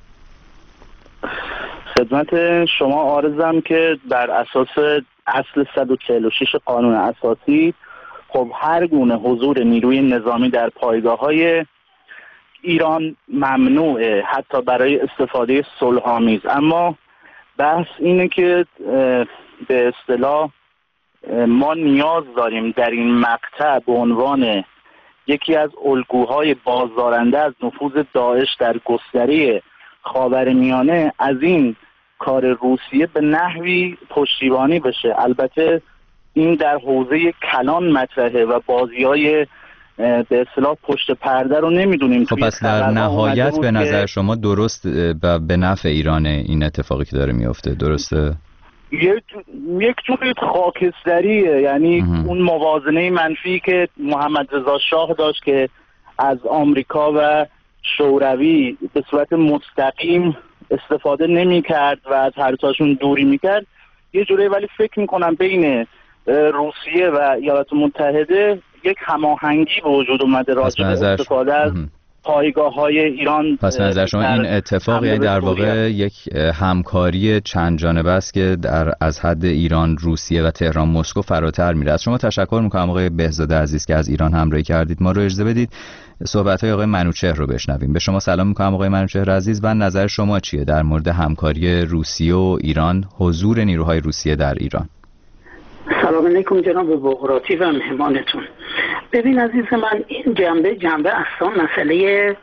S10: خدمت شما عرضم که بر اساس اصل 146 قانون اساسی خب هر گونه حضور نیروی نظامی در پایگاه‌های ایران ممنوعه، حتی برای استفاده صلح‌آمیز. اما بحث اینه که به اصطلاح ما نیاز داریم در این مقطع به عنوان یکی از الگوهای بازدارنده از نفوذ داعش در گستره خاورمیانه از این کار روسیه به نحوی پشتیبانی بشه. البته این در حوزه کلان مطرحه و بازی‌های به اصطلاح پشت پرده رو نمیدونیم.
S5: خب پس در نهایت به نظر شما درست و به نفع ایرانه این اتفاقی که داره میفته، درسته؟
S10: یک جور خاکستریه، یعنی اون موازنه منفی که محمد رضا شاه داشت که از آمریکا و شوروی به صورت مستقیم استفاده نمی کرد و از هر دوتاشون دوری می کرد یه جوره، ولی فکر می کنم بین روسیه و ایالات متحده یک هماهنگی به وجود اومده راجع به استفاده از پایگاه‌های ایران.
S5: پس به نظر شما این اتفاق یعنی در واقع یک همکاری چند جانبه است که از حد ایران، روسیه و تهران، مسکو فراتر میره. از شما تشکر میکنم آقای بهزاد عزیز که از ایران همراهی کردید. ما رو اجازه بدید صحبت‌های آقای منوچهر رو بشنویم. به شما سلام میکنم آقای منوچهر عزیز و نظر شما چیه در مورد همکاری روسیه و ایران، حضور نیروهای روسیه در ایران؟
S11: سلام علیکم جناب بغراتی و مهمانتون. ببین عزیز من، این جنبه اصلا مسئله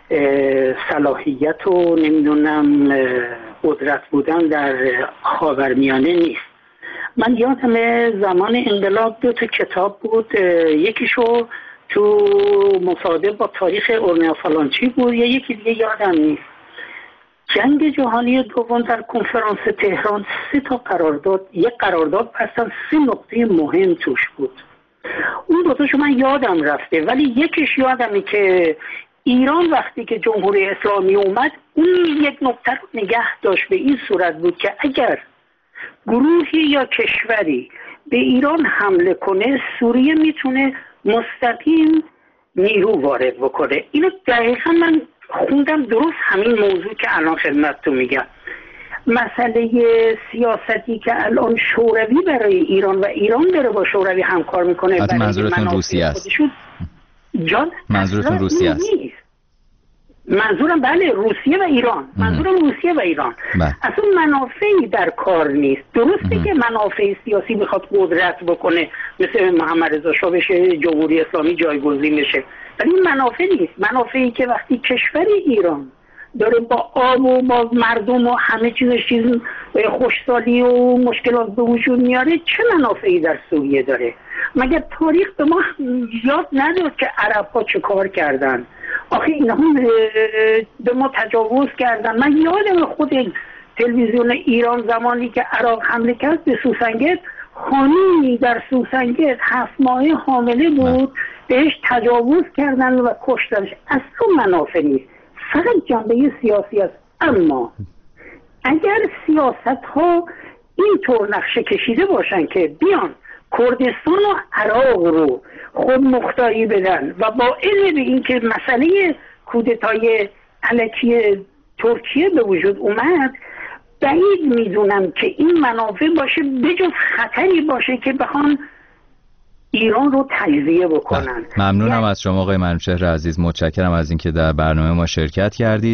S11: صلاحیت و نمیدونم قدرت بودن در خاورمیانه نیست. من یادم زمان انقلاب 2 کتاب بود، یکیشو تو مصادف با تاریخ اورنیا فالانچی بود، یکی دیگه یادم نیست. جنگ جهانی دوم در کنفرانس تهران 3 قرارداد، یک قرارداد بستن 3 نقطه مهم توش بود. اون 2تاشو من یادم رفته، ولی یکیش یادمه که ایران وقتی که جمهوری اسلامی اومد اون یک نقطه رو نگه داشت به این صورت بود که اگر گروهی یا کشوری به ایران حمله کنه سوریه میتونه مستقیم نیرو وارد بکنه. اینو دقیقا من خوندم، درست همین موضوع که الان خدمتتون میگم. مسئله سیاستی که الان شوروی برای ایران و ایران داره با شوروی همکار میکنه.
S5: منظورتون روسیه است؟
S11: جان؟
S5: منظورتون روسیه است؟
S11: منظورم بله روسیه و ایران. منظورم روسیه و ایران. اصلا منافعی در کار نیست. درسته که منافع سیاسی میخواد قدرت بکنه، مثل محمد رضا شاه بشه جمهوری اسلامی جایگزین بشه، ولی این منافع نیست. منافعی که وقتی کشور ایران داره با آب و با مردم و همه چیز خوشسالی و مشکلات به وجود میاره، چه منافعی در سوریه داره؟ مگر تاریخ به ما یاد نداد که عرب ها چه کار کردن؟ آخه اینها به ما تجاوز کردن. من یادم خود تلویزیون ایران زمانی که عراق حمله کرد به سوسنگرد، خانومی در سوسنگرد 7 ماهه حامله بود، بهش تجاوز کردن و کشتنش. اصلا منافع نیست، فقط جنبه سیاسی است. اما اگر سیاست ها اینطور نقشه کشیده باشن که بیان کردستان و عراق رو خود مختاری بدن و با علم به این که مسئله کودتای الکی ترکیه به وجود اومد، بعید میدونم که این منافع باشه بجز خطری باشه که بخوان ایران رو تجزیه بکنن.
S5: ممنونم از شما آقای منوچهر عزیز، متشکرم از اینکه در برنامه ما شرکت کردید.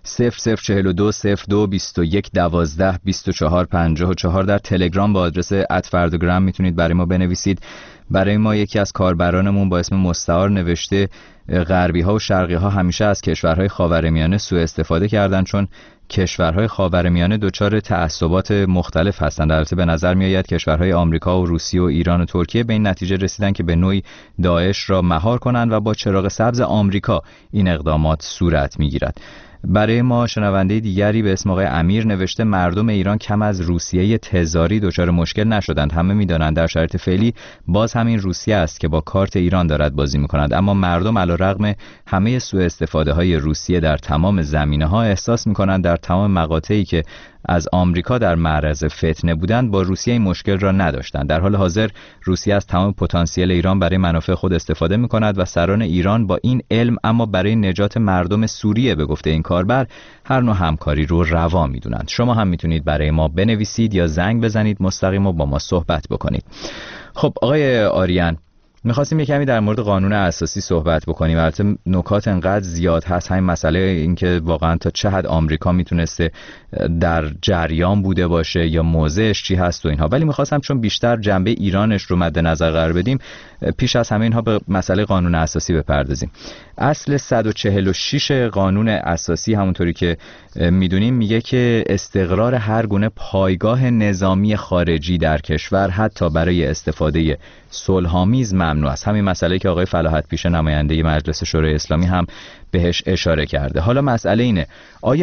S5: 0042 02 21 12 24 54 در تلگرام با آدرس @فردوگرام میتونید برای ما بنویسید. برای ما یکی از کاربرانمون با اسم مستعار نوشته غربی ها و شرقی ها همیشه از کشورهای خاورمیانه سوء استفاده کردن، چون کشورهای خاورمیانه دچار تعصبات مختلف هستند. البته به نظر می آید کشورهای آمریکا و روسیه و ایران و ترکیه به این نتیجه رسیدن که به نوعی داعش را مهار کنند و با چراغ سبز آمریکا این اقدامات صورت می گیرد. برای ما شنونده دیگری به اسم آقای امیر نوشته مردم ایران کم از روسیه تزاری دچار مشکل نشدند. همه میدانند در شرایط فعلی باز همین روسیه است که با کارت ایران دارد بازی می‌کند، اما مردم علیرغم همه سوء استفاده های روسیه در تمام زمینه‌ها احساس می‌کنند در تمام مقاطعی که از آمریکا در معرض فتنه بودند با روسیه این مشکل را نداشتند. در حال حاضر روسیه از تمام پتانسیل ایران برای منافع خود استفاده می‌کند و سران ایران با این علم اما برای نجات مردم سوریه به گفته این کاربر هر نوع همکاری رو روا می‌دونند. شما هم می‌تونید برای ما بنویسید یا زنگ بزنید مستقیم و با ما صحبت بکنید. خب آقای آریان، می‌خواستیم یک کمی در مورد قانون اساسی صحبت بکنیم. البته نکات انقدر زیاد هست، همین مسئله اینکه واقعا تا چه حد آمریکا میتونسته در جریان بوده باشه یا موضعش چی هست و اینها، ولی می‌خواستم چون بیشتر جنبه ایرانش رو مد نظر قرار بدیم پیش از همه اینها به مسئله قانون اساسی بپردازیم. اصل 146 قانون اساسی همونطوری که میدونیم میگه که استقرار هر گونه پایگاه نظامی خارجی در کشور حتی برای استفاده صلح‌آمیز ممنوع است. همین مسئله که آقای فلاحت پیشه نماینده مجلس شورای اسلامی هم بهش اشاره کرده. حالا مسئله اینه آیا این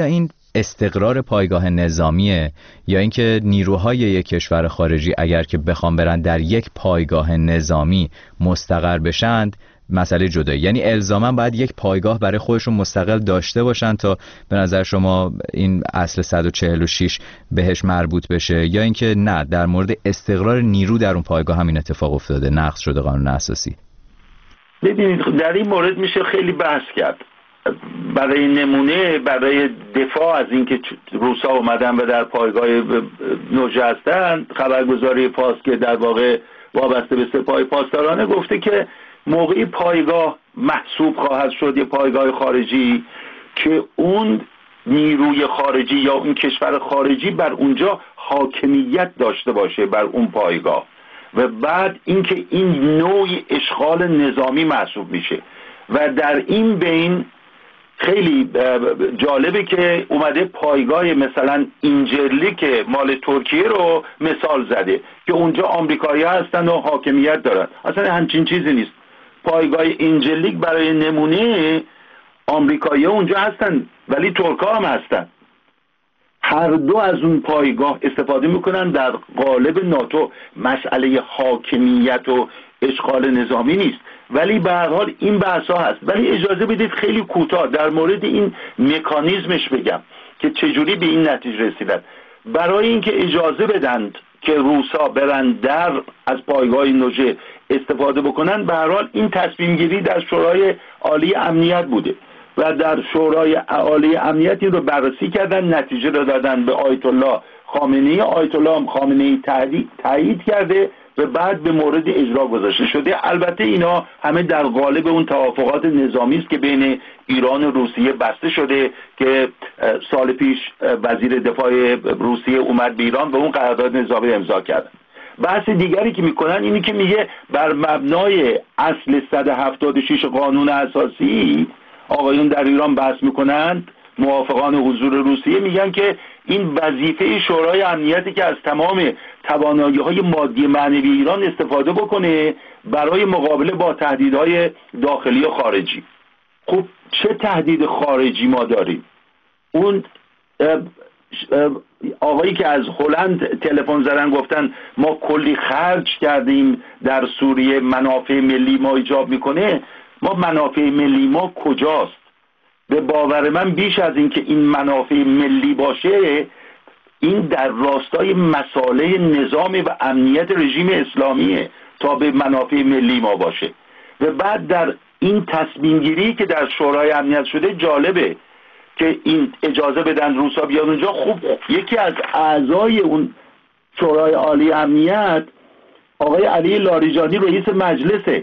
S5: استقرار پایگاه نظامیه یا اینکه نیروهای یک کشور خارجی اگر که بخوام برن در یک پایگاه نظامی مستقر بشند مسئله جدایی، یعنی الزاما باید یک پایگاه برای خودشون مستقل داشته باشن تا به نظر شما این اصل 146 بهش مربوط بشه، یا اینکه نه در مورد استقرار نیرو در اون پایگاه همین اتفاق افتاده، نقض شده قانون اساسی؟
S6: ببینید در این مورد میشه خیلی بحث کرد. برای نمونه، برای دفاع از اینکه روسا اومدن و در پایگاه نوژه هستن، خبرگزاری فارس که در واقع وابسته به سپاه پاسدارانه گفته که موقعی پایگاه محسوب خواهد شد یه پایگاه خارجی که اون نیروی خارجی یا اون کشور خارجی بر اونجا حاکمیت داشته باشه بر اون پایگاه، و بعد اینکه این نوعی اشغال نظامی محسوب میشه. و در این بین خیلی جالبه که اومده پایگاه مثلا اینجرلیک مال ترکیه رو مثال زده که اونجا آمریکایی هستن و حاکمیت دارن. اصلا همچین چیزی نیست. پایگاه اینجرلیک برای نمونه آمریکایی اونجا هستن ولی ترکا هم هستن. هر دو از اون پایگاه استفاده میکنن در قالب ناتو. مسئله حاکمیت و اشغال نظامی نیست، ولی به هر حال این بحثا هست. ولی اجازه بدید خیلی کوتاه در مورد این مکانیزمش بگم که چجوری به این نتیجه رسیدن. برای اینکه اجازه بدند که روسا برن در از پایگاه نوژه استفاده بکنن، به هر حال این تصمیم گیری در شورای عالی امنیت بوده و در شورای عالی امنیت این رو بررسی کردن، نتیجه رو دادن به آیت الله خامنه‌ای. آیت الله خامنه‌ای تایید کرده و بعد به مورد اجرا گذاشته شده. البته اینا همه در قالب اون توافقات نظامی است که بین ایران و روسیه بسته شده که سال پیش وزیر دفاع روسیه اومد به ایران و اون قرارداد نظامی امضا کرد. بحث دیگری که میکنن اینی که میگه بر مبنای اصل 176 قانون اساسی آقایون در ایران بحث میکنن، موافقان حضور روسیه میگن که این وظیفه شورای امنیتی که از تمام توانایی‌های مادی معنوی ایران استفاده بکنه برای مقابله با تهدیدهای داخلی و خارجی. خب چه تهدید خارجی ما داریم؟ اون آقایی که از هلند تلفن زدن گفتن ما کلی خرج کردیم در سوریه، منافع ملی ما ایجاب میکنه. ما منافع ملی ما کجاست؟ به باور من بیش از این که این منافع ملی باشه، این در راستای مصالح نظام و امنیت رژیم اسلامیه تا به منافع ملی ما باشه. و بعد در این تصمیم گیری که در شورای امنیت شده جالبه که این اجازه بدن روسا بیان اونجا. خوب یکی از اعضای اون شورای عالی امنیت آقای علی لاریجانی رئیس مجلسه،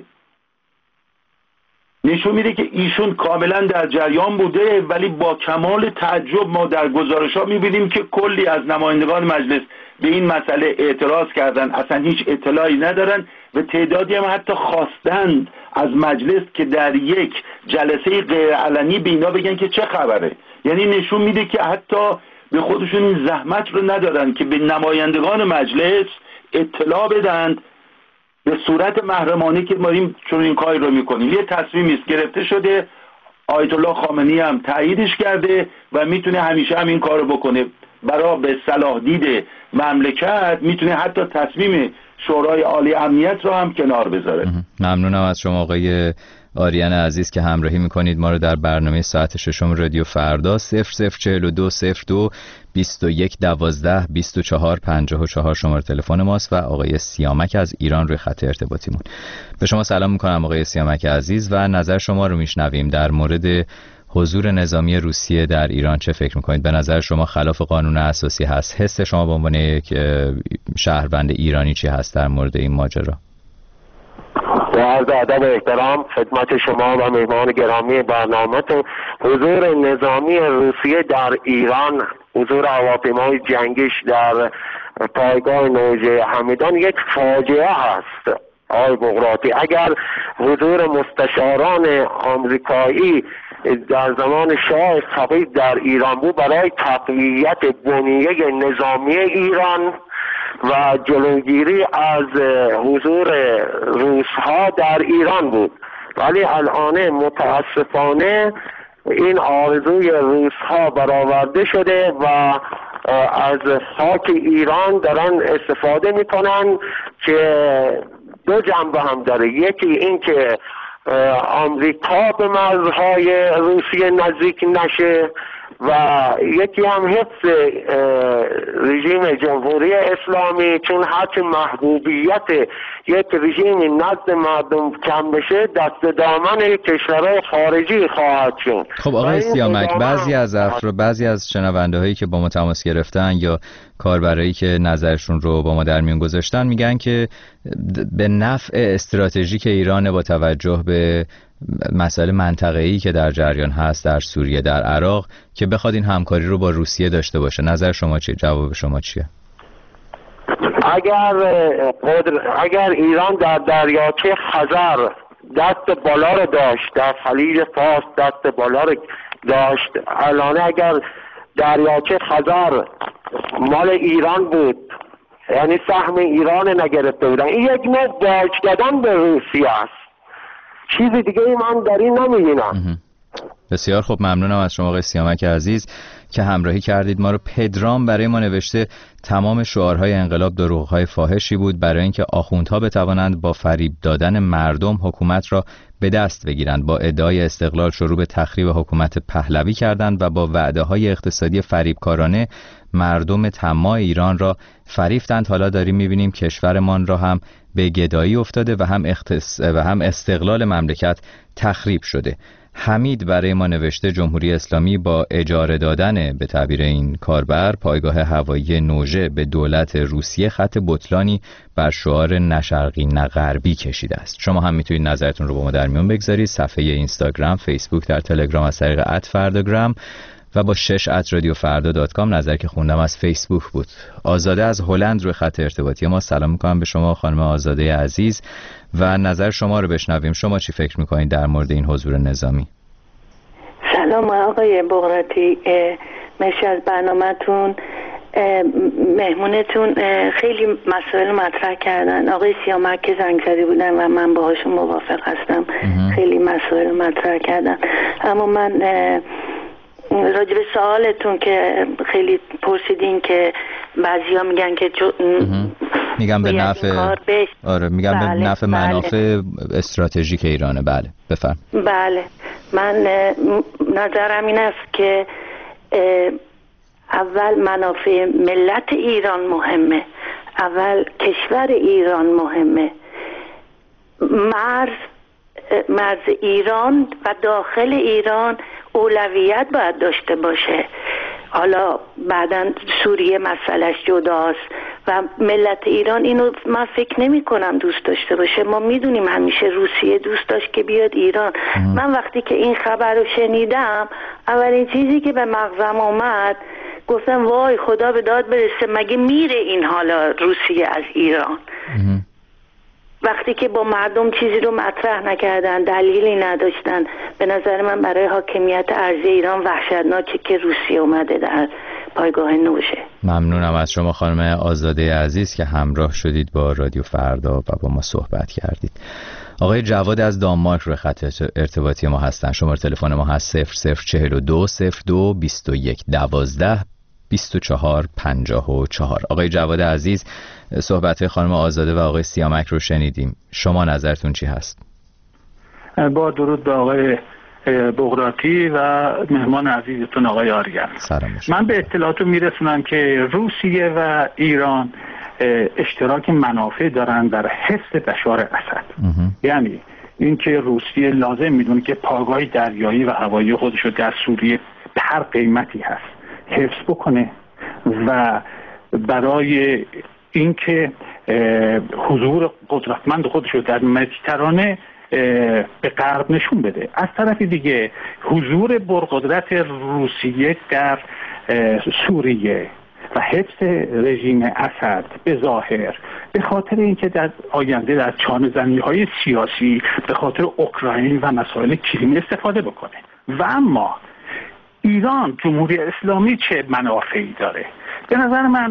S6: نشون میده که ایشون کاملا در جریان بوده، ولی با کمال تعجب ما در گزارش‌ها میبینیم که کلی از نمایندگان مجلس به این مسئله اعتراض کردن، اصلا هیچ اطلاعی ندارن و تعدادی هم حتی خواستند از مجلس که در یک جلسه غیرعلنی به اینا بگن که چه خبره. یعنی نشون میده که حتی به خودشون این زحمت رو ندارن که به نمایندگان مجلس اطلاع بدن به صورت محرمانه که ما چون این کاری رو میکنیم. یه تصمیمی است گرفته شده، آیت الله خامنه‌ای هم تاییدش کرده و میتونه همیشه هم این کارو بکنه. برای به صلاح دید مملکت میتونه حتی تصمیم شورای عالی امنیت رو هم کنار بذاره.
S5: ممنونم از شما آقای آریان عزیز که همراهی میکنید ما رو در برنامه ساعت ششم رادیو فردا. 004202 2112 24 54 شماره تلفن ماست و آقای سیامک از ایران روی خط ارتباطیمون. به شما سلام میکنم آقای سیامک عزیز و نظر شما رو میشنویم در مورد حضور نظامی روسیه در ایران. چه فکر میکنید؟ به نظر شما خلاف قانون اساسی هست؟ حس شما به عنوان یک شهروند ایرانی چی هست در مورد این ماجرا؟
S8: با عرض ادب و احترام خدمت شما و مهمان گرامی برنامه‌تون، حضور نظامی روسیه در ایران، حضور هواپیمای جنگیش در پایگاه نوژه همدان یک فاجعه هست. آقای بغراتی، اگر حضور مستشاران آمریکایی در زمان شاه صفوی در ایران بود برای تقویت بنیه نظامی ایران و جلوگیری از حضور روس‌ها در ایران بود، ولی الان متاسفانه
S12: این آرزوی روس‌ها برآورده شده و از خاک ایران دارن استفاده میکنن که دو جنبه هم داره. یکی این که آمریکا به مرزهای روسیه نزدیک نشه و یکی هم حفظ رژیم جمهوری اسلامی، چون هرچی محبوبیت یک رژیم نزد مردم کم بشه دست دامن کشورهای خارجی خواهد شد.
S5: خب آقای سیامک، بعضی از شنونده هایی که با ما تماس گرفتن یا کاربرایی که نظرشون رو با ما در میون گذاشتن میگن که به نفع استراتژیک ایران با توجه به مسائل منطقه‌ای که در جریان هست در سوریه، در عراق، که بخواد این همکاری رو با روسیه داشته باشه. نظر شما چیه؟ جواب شما چیه؟
S12: اگر ایران در دریاچه خزر دست بالا رو داشت، در خلیج فارس دست بالا رو داشت، الان اگر دریاچه خزر مال ایران بود، یعنی سهم ایران نگرفته بودن، این یک نوع باج دادن به روسیه است. چیز دیگه من در این نمی‌بینم.
S5: بسیار خوب، ممنونم از شما آقای سیامک عزیز که همراهی کردید ما رو. پدرام برای ما نوشته تمام شعارهای انقلاب دروغ‌های فاحشی بود برای اینکه آخوندها بتوانند با فریب دادن مردم حکومت را به دست بگیرند. با ادعای استقلال شروع به تخریب حکومت پهلوی کردند و با وعده‌های اقتصادی فریبکارانه مردم طماع ایران را فریفتند. حالا داریم می‌بینیم کشورمان را هم به گدایی افتاده و هم استقلال مملکت تخریب شده. حمید برای ما نوشته جمهوری اسلامی با اجاره دادن به تعبیر این کاربر پایگاه هوایی نوژه به دولت روسیه خط بطلانی بر شعار نه شرقی نه غربی کشیده است. شما هم میتونید نظرتون رو با ما در میون بگذارید. صفحه اینستاگرام، فیسبوک، در تلگرام از طریق @فرداگرام و با 6@radiofarda.com. نظر که خوندم از فیسبوک بود. آزاده از هلند روی خط ارتباطی ما. سلام میکنم به شما خانم آزاده عزیز و نظر شما رو بشنویم. شما چی فکر میکنید در مورد این حضور نظامی؟
S13: سلام آقای بغراتی، مرسی از برنامه‌تون. مهمونتون خیلی مسائل مطرح کردن. آقای سیامک که زنگ زده بودن و من باهاشون موافق هستم. خیلی مسائل مطرح کردن، اما من راجع به سوالتون که خیلی پرسیدین که بعضیا میگن که
S5: میگم به نفع به نفع منافع استراتژیک ایرانه. بله بفرم.
S13: بله، من نظرم این است که اول منافع ملت ایران مهمه، اول کشور ایران مهمه. مرز ایران و داخل ایران اولویت باید داشته باشه. حالا بعداً سوریه مسئلهش جداست و ملت ایران اینو من فکر نمی کنم دوست داشته باشه. ما میدونیم همیشه روسیه دوست داشت که بیاد ایران. من وقتی که این خبر رو شنیدم اولین چیزی که به مغزم آمد گفتم وای خدا به داد برسه، مگه میره این حالا روسیه از ایران؟ وقتی که با مردم چیزی رو مطرح نکردن، دلیلی نداشتن، به نظر من برای حاکمیت ارضی ایران وحشتناکه که روسیه اومده در پایگاه نوژه.
S5: ممنونم از شما خانم آزاده عزیز که همراه شدید با رادیو فردا و با ما صحبت کردید. آقای جواد از دانمارک روی خط ارتباطی ما هستن. شماره تلفن ما هست 0042 02 21 12 24 54. آقای جواد عزیز، صحبت خانم آزاده و آقای سیامک رو شنیدیم. شما نظرتون چی هست؟
S14: با درود به آقای بغراتی و مهمان عزیزتون آقای آریان. من به اطلاعاتو میرسونم که روسیه و ایران اشتراک منافع دارن در حفظ بشار اسد. یعنی اینکه روسیه لازم میدونه که پایگاه دریایی و هوایی خودش رو در سوریه به هر قیمتی هست حفظ بکنه و برای اینکه حضور قدرتمند خودش رو در مدیترانه به غرب نشون بده. از طرف دیگه حضور پرقدرت روسیه در سوریه و حفظ رژیم اسد به ظاهر به خاطر اینکه در آینده در چانه‌زنی‌های سیاسی به خاطر اوکراین و مسائل کریم استفاده بکنه. و اما ایران جمهوری اسلامی چه منافعی داره؟ به نظر من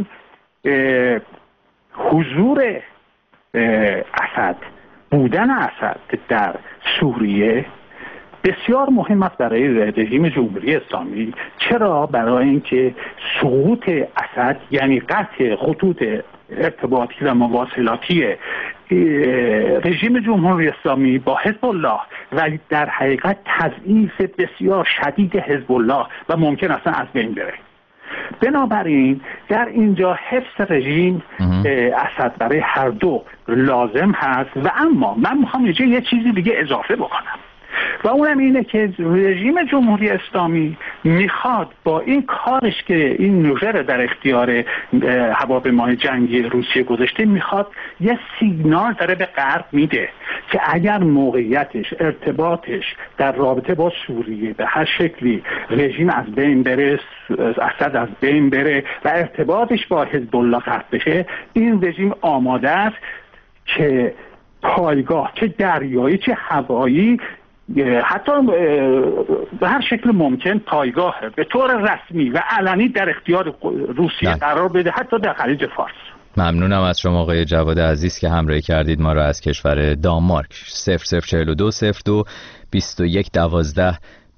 S14: حضور اسد، بودن اسد در سوریه بسیار مهم است برای رژیم جمهوری اسلامی. چرا؟ برای اینکه سقوط اسد، یعنی قطع خطوط ارتباطی و مواصلاتی رژیم جمهوری اسلامی با حزب الله و در حقیقت تضعیف بسیار شدید حزب الله و ممکن اصلا از بین بره. بنابراین در اینجا حفظ رژیم اسد برای هر دو لازم هست. و اما من میخوام اینجا یه چیزی دیگه اضافه بکنم و اونم اینه که رژیم جمهوری اسلامی میخواد با این کارش که این نوژه در اختیار هواپیمای جنگی روسیه گذاشته، میخواد یه سیگنال داره به غرب میده که اگر موقعیتش، ارتباطش در رابطه با سوریه به هر شکلی رژیم از بین بره، اسد از بین بره و ارتباطش با حزب الله قطع بشه، این رژیم آماده است که پایگاه چه دریایی چه هوایی، حتی به هر شکل ممکن پایگاه به طور رسمی و علنی در اختیار روسیه قرار بده، حتی در خلیج فارس.
S5: ممنونم از شما آقای جواد عزیز که همراهی کردید ما را از کشور دانمارک. 004202 2112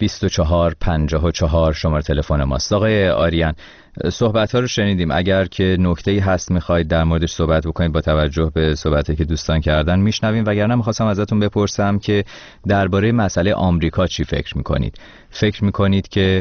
S5: 2454 شماره تلفن ماست. آقای آریان، صحبت ها رو شنیدیم. اگر که نکته‌ای هست میخواید در موردش صحبت بکنید با توجه به صحبتی که دوستان کردن میشنویم، وگرنه میخواستم ازتون بپرسم که درباره مسئله آمریکا چی فکر میکنید؟ فکر میکنید که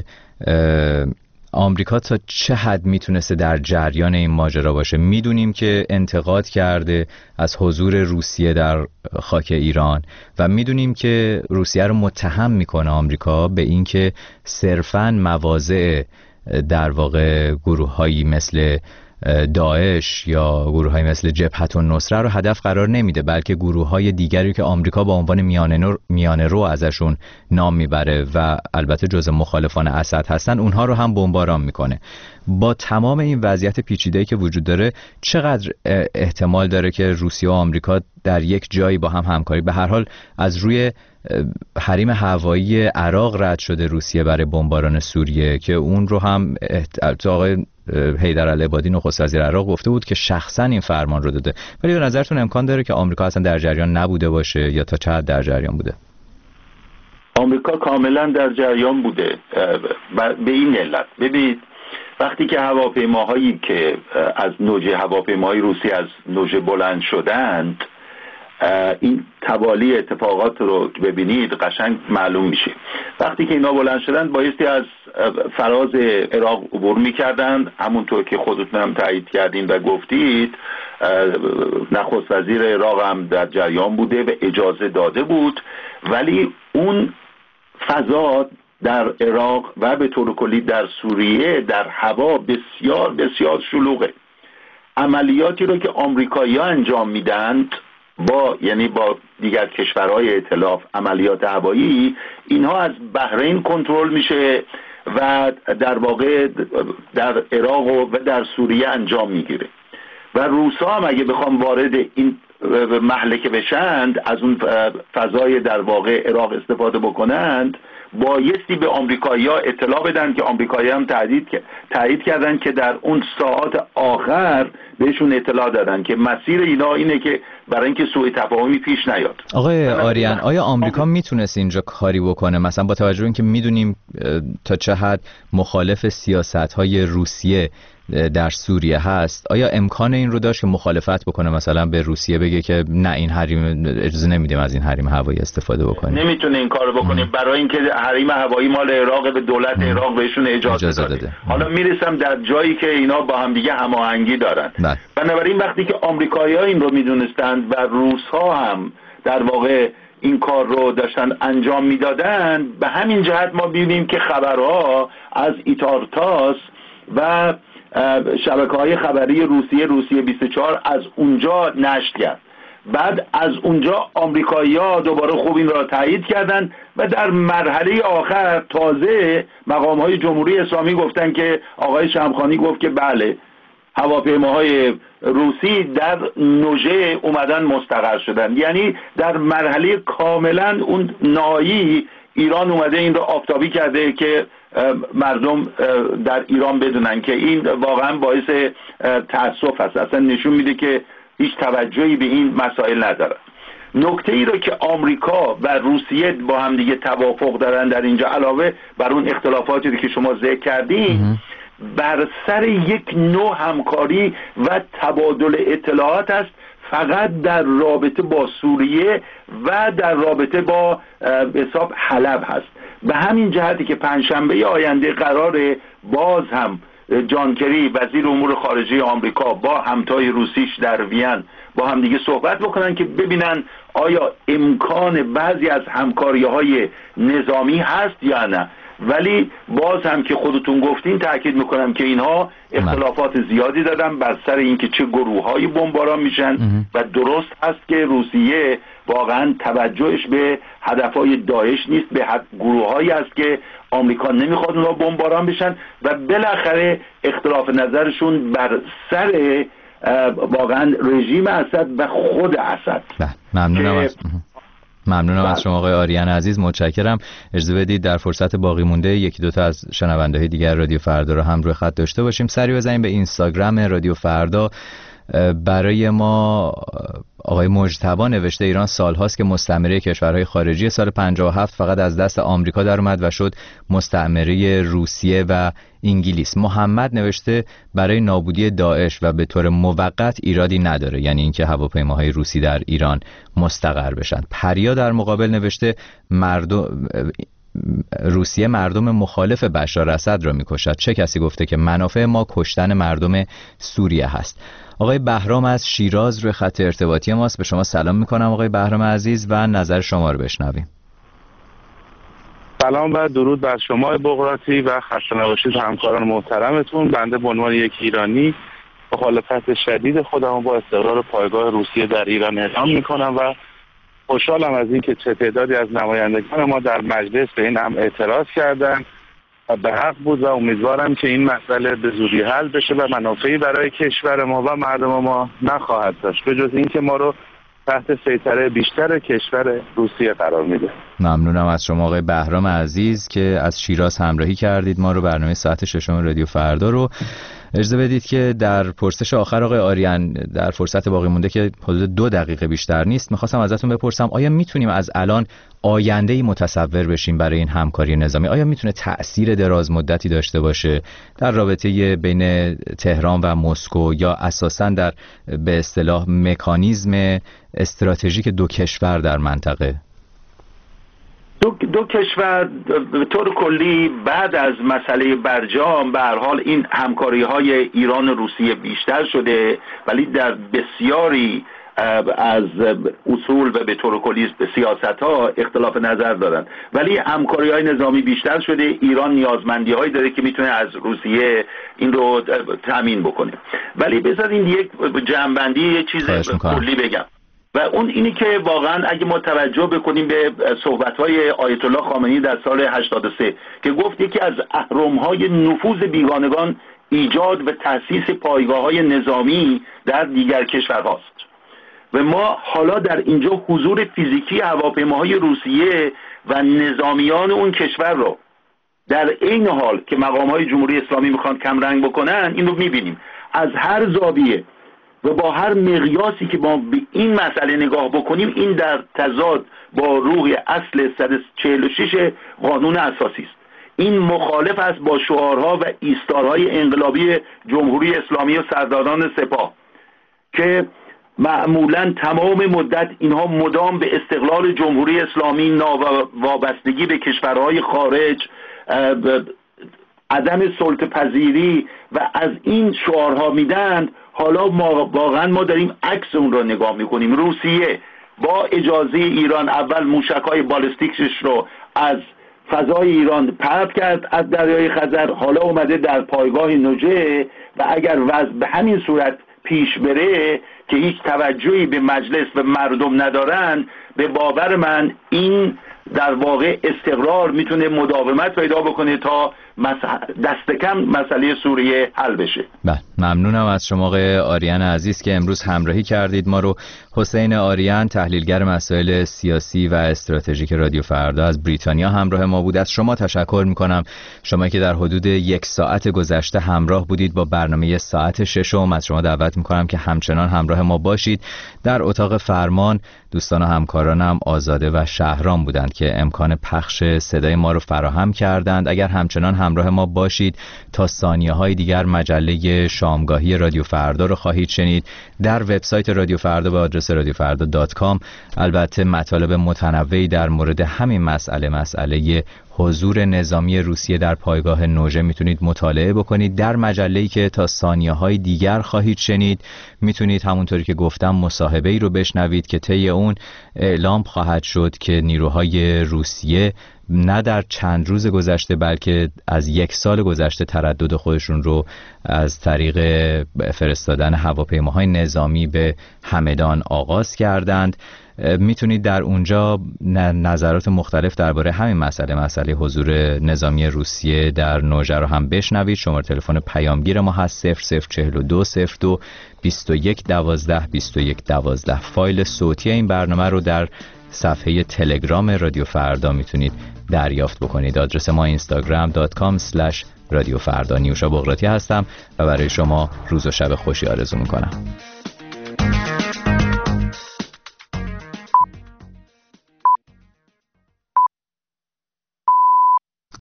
S5: آمریکا تا چه حد میتونسته در جریان این ماجرا باشه؟ میدونیم که انتقاد کرده از حضور روسیه در خاک ایران و میدونیم که روسیه رو متهم میکنه آمریکا به اینکه صرفاً مواضع در واقع گروه‌هایی مثل داعش یا گروه‌هایی مثل جبهة النصره رو هدف قرار نمیده، بلکه گروه‌های دیگری که آمریکا با عنوان میانه رو ازشون نام میبره و البته جزء مخالفان اسد هستن، اونها رو هم بمباران میکنه. با تمام این وضعیت پیچیده‌ای که وجود داره، چقدر احتمال داره که روسیه و آمریکا در یک جایی با هم همکاری؟ به هر حال از روی حریم هوایی عراق رد شده روسیه برای بمباران سوریه که اون رو هم آقای حیدر العبادی نخست وزیر عراق گفته بود که شخصا این فرمان رو داده. ولی به نظرتون امکان داره که آمریکا اصلا در جریان نبوده باشه یا تا چه حد در جریان بوده؟
S6: آمریکا کاملا در جریان بوده به این علت. ببینید وقتی که هواپیماهایی که از نوژه هواپیماهای روسی از نوژه بلند شدند، این توالی اتفاقات رو ببینید قشنگ معلوم میشه. وقتی که اینا بلند شدن بایستی از فراز عراق عبور میکردن، همونطور که خودتون هم تایید کردین و گفتید نخست وزیر عراق هم در جریان بوده و اجازه داده بود، ولی اون فضا در عراق و به طور کلی در سوریه در هوا بسیار بسیار شلوغه. عملیاتی رو که آمریکایی‌ها انجام میدند با دیگر کشورهای ائتلاف، عملیات هوایی، اینها از بحرین کنترل میشه و در واقع در عراق و در سوریه انجام میگیره و روسا هم اگه بخوام وارد این مهلکه بشند، از اون فضای در واقع عراق استفاده بکنند، بایستی به آمریکایی‌ها اطلاع بدن که آمریکایی‌ها هم تایید کردن که در اون ساعات آخر بهشون اطلاع دادن که مسیر اینا اینه که برای اینکه سوء تفاهمی پیش نیاد.
S5: آقای آریان، آیا آمریکا میتونست اینجا کاری بکنه؟ مثلا با توجه به اینکه میدونیم تا چه حد مخالف سیاست‌های روسیه در سوریه هست، آیا امکان این رو داشت که مخالفت بکنه، مثلا به روسیه بگه که نه این حریم اجازه نمیدیم از این حریم هوایی استفاده بکنیم؟
S6: نمیتونه این کارو بکنه برای اینکه حریم هوایی مال عراق، به دولت عراق بهشون اجازه داده. حالا میرسم در جایی که اینا با هم دیگه هماهنگی دارن. بنابراین وقتی که آمریکایی‌ها این رو میدونستند و روس‌ها هم در واقع این کار رو داشتن انجام میدادن، به همین جهت ما ببینیم که خبرها از ایتارتاس و شبکه‌های خبری روسیه 24 از اونجا نشر کرد. بعد از اونجا آمریکایی‌ها دوباره خوب این را تایید کردن و در مرحله آخر تازه مقام‌های جمهوری اسلامی گفتن که آقای شمخانی گفت که بله هواپیماهای روسی در نوژه اومدن مستقر شدن. یعنی در مرحله کاملا اون نهایی ایران اومده این رو آفتابی کرده که مردم در ایران بدونن که این واقعا باعث تأسف هست، اصلا نشون میده که هیچ توجهی به این مسائل نداره. نکته ای رو که آمریکا و روسیه با هم دیگه توافق دارن در اینجا، علاوه بر اون اختلافاتی که شما ذکر کردین، بر سر یک نوع همکاری و تبادل اطلاعات است، فقط در رابطه با سوریه و در رابطه با حساب حلب هست. به همین جهتی که پنجشنبه آینده قراره باز هم جان کری وزیر امور خارجه آمریکا با همتای روسیش در وین با هم دیگه صحبت بکنن که ببینن آیا امکان بعضی از همکاری‌های نظامی هست یا نه. ولی باز هم که خودتون گفتین تأکید میکنم که اینها اختلافات زیادی دادن بر سر اینکه چه گروه‌هایی بمباران میشن و درست هست که روسیه واقعا توجهش به هدفهای داعش نیست، به گروه‌هایی است که آمریکا نمیخواد اونها بمباران بشن و بالاخره اختلاف نظرشون بر سر واقعا رژیم اسد و خود اسد.
S5: ممنونم از شما آقای آریان عزیز، متشکرم. اجازه بدید در فرصت باقی مونده یکی دوتا از شنونده‌های دیگر رادیو فردا رو هم روی خط داشته باشیم. سری بزنیم به اینستاگرام رادیو فردا. برای ما آقای مجتبی نوشته ایران سالهاست که مستعمره کشورهای خارجی، سال 57 فقط از دست آمریکا در اومد و شد مستعمره روسیه و انگلیس. محمد نوشته برای نابودی داعش و به طور موقت ایرادی نداره، یعنی اینکه هواپیماهای روسی در ایران مستقر بشن. پریا در مقابل نوشته روسیه مردم مخالف بشار اسد را میکشد. چه کسی گفته که منافع ما کشتن مردم سوریه هست؟ آقای بهرام از شیراز روی خط ارتباطی ماست. به شما سلام میکنم آقای بهرام عزیز و نظر شما رو بشنویم.
S15: سلام و درود بر شما بغراتی و خسته نباشید همکاران محترمتون. بنده به عنوان یک ایرانی مخالفت شدید خودم با استقرار پایگاه روسیه در ایران اعلام میکنم و خوشحالم از اینکه چه تعدادی از نمایندگان ما در مجلس به این هم اعتراض کردن و به حق بود و امیدوارم که این مسئله به زودی حل بشه و منافعی برای کشور ما و مردم ما نخواهد داشت به جز اینکه ما رو تحت سیطره بیشتر کشور روسیه قرار میده.
S5: ممنونم از شما آقای بهرام عزیز که از شیراز همراهی کردید ما رو. برنامه ساعت 6 رادیو فردا رو اجازه بدید که در پرسش آخر آقای آریان در فرصت باقی مونده که حدود 2 دقیقه بیشتر نیست میخواستم ازتون بپرسم آیا میتونیم از الان آینده‌ای متصور بشیم برای این همکاری نظامی؟ آیا میتونه تأثیر دراز مدتی داشته باشه در رابطه بین تهران و مسکو یا اساساً در به اصطلاح مکانیزم استراتژیک دو کشور در منطقه؟
S6: دو کشور به طور کلی بعد از مسئله برجام به هر حال این همکاری‌های ایران و روسیه بیشتر شده، ولی در بسیاری از اصول و به طور کلی به سیاست‌ها اختلاف نظر دارن، ولی همکاری‌های نظامی بیشتر شده. ایران نیازمندی‌هایی داره که میتونه از روسیه این رو تامین بکنه. ولی بذارین یک جمع‌بندی یه چیز کلی بگم و اون اینی که واقعا اگه ما توجه بکنیم به صحبت‌های آیت الله خامنه‌ای در سال 83 که گفت یکی از اهرم‌های نفوذ بیگانگان ایجاد و تأسیس پایگاه‌های نظامی در دیگر کشورهاست و ما حالا در اینجا حضور فیزیکی هواپیماهای روسیه و نظامیان اون کشور رو در عین حال که مقام‌های جمهوری اسلامی میخوان کمرنگ بکنن این رو می‌بینیم. از هر زاویه و با هر مقیاسی که ما به این مسئله نگاه بکنیم این در تضاد با روح اصل 146 قانون اساسی است. این مخالف است با شعارها و ایستارهای انقلابی جمهوری اسلامی و سرداران سپاه که معمولا تمام مدت اینها مدام به استقلال جمهوری اسلامی، وابستگی به کشورهای خارج، عدم سلطه پذیری و از این شعارها میدن. حالا واقعا ما داریم عکس اون رو نگاه میکنیم. روسیه با اجازه ایران اول موشک‌های بالستیکش رو از فضای ایران پرت کرد از دریای خزر، حالا اومده در پایگاه نوجه و اگر وضع به همین صورت پیش بره که هیچ توجهی به مجلس و مردم ندارن، به باور من این در واقع استقرار میتونه مداومت پیدا بکنه تا دست کم مسئله سوریه حل بشه.
S5: ممنونم از شما آقای آریان عزیز که امروز همراهی کردید ما رو. حسین آریان تحلیلگر مسائل سیاسی و استراتژیک رادیو فردا از بریتانیا همراه ما بود. از شما تشکر میکنم، شما که در حدود 1 ساعت گذشته همراه بودید با برنامه ساعت 6. از شما دعوت میکنم که همچنان همراه ما باشید. در اتاق فرمان دوستان و همکارانم آزاده و شهرام بودند که امکان پخش صدای ما رو فراهم کردند. اگر همچنان همراه ما باشید تا ثانیه‌های دیگر مجله شامگاهی رادیو فردا رو خواهید شنید. در وبسایت رادیو فردا به آدرس radiofarda.com البته مطالب متنوعی در مورد همین مسئله حضور نظامی روسیه در پایگاه نوژه میتونید مطالعه بکنید. در مجله‌ای که تا ثانیه‌های دیگر خواهید شنید میتونید همونطوری که گفتم مصاحبه‌ای رو بشنوید که طی اون اعلام خواهد شد که نیروهای روسیه نه در چند روز گذشته بلکه از 1 سال گذشته تردد خودشون رو از طریق فرستادن هواپیماهای نظامی به همدان آغاز کردند. میتونید در اونجا نظرات مختلف درباره همین مسئله حضور نظامی روسیه در نوژه رو هم بشنوید. شماره تلفن پیامگیر ما هست 004202 2112 2112. فایل صوتی این برنامه رو در صفحه تلگرام رادیو فردا میتونید دریافت بکنید. آدرس ما instagram.com/رادیو فردا. نیوشا بغراتی هستم و برای شما روز و شب خوشی آرزو میکنم.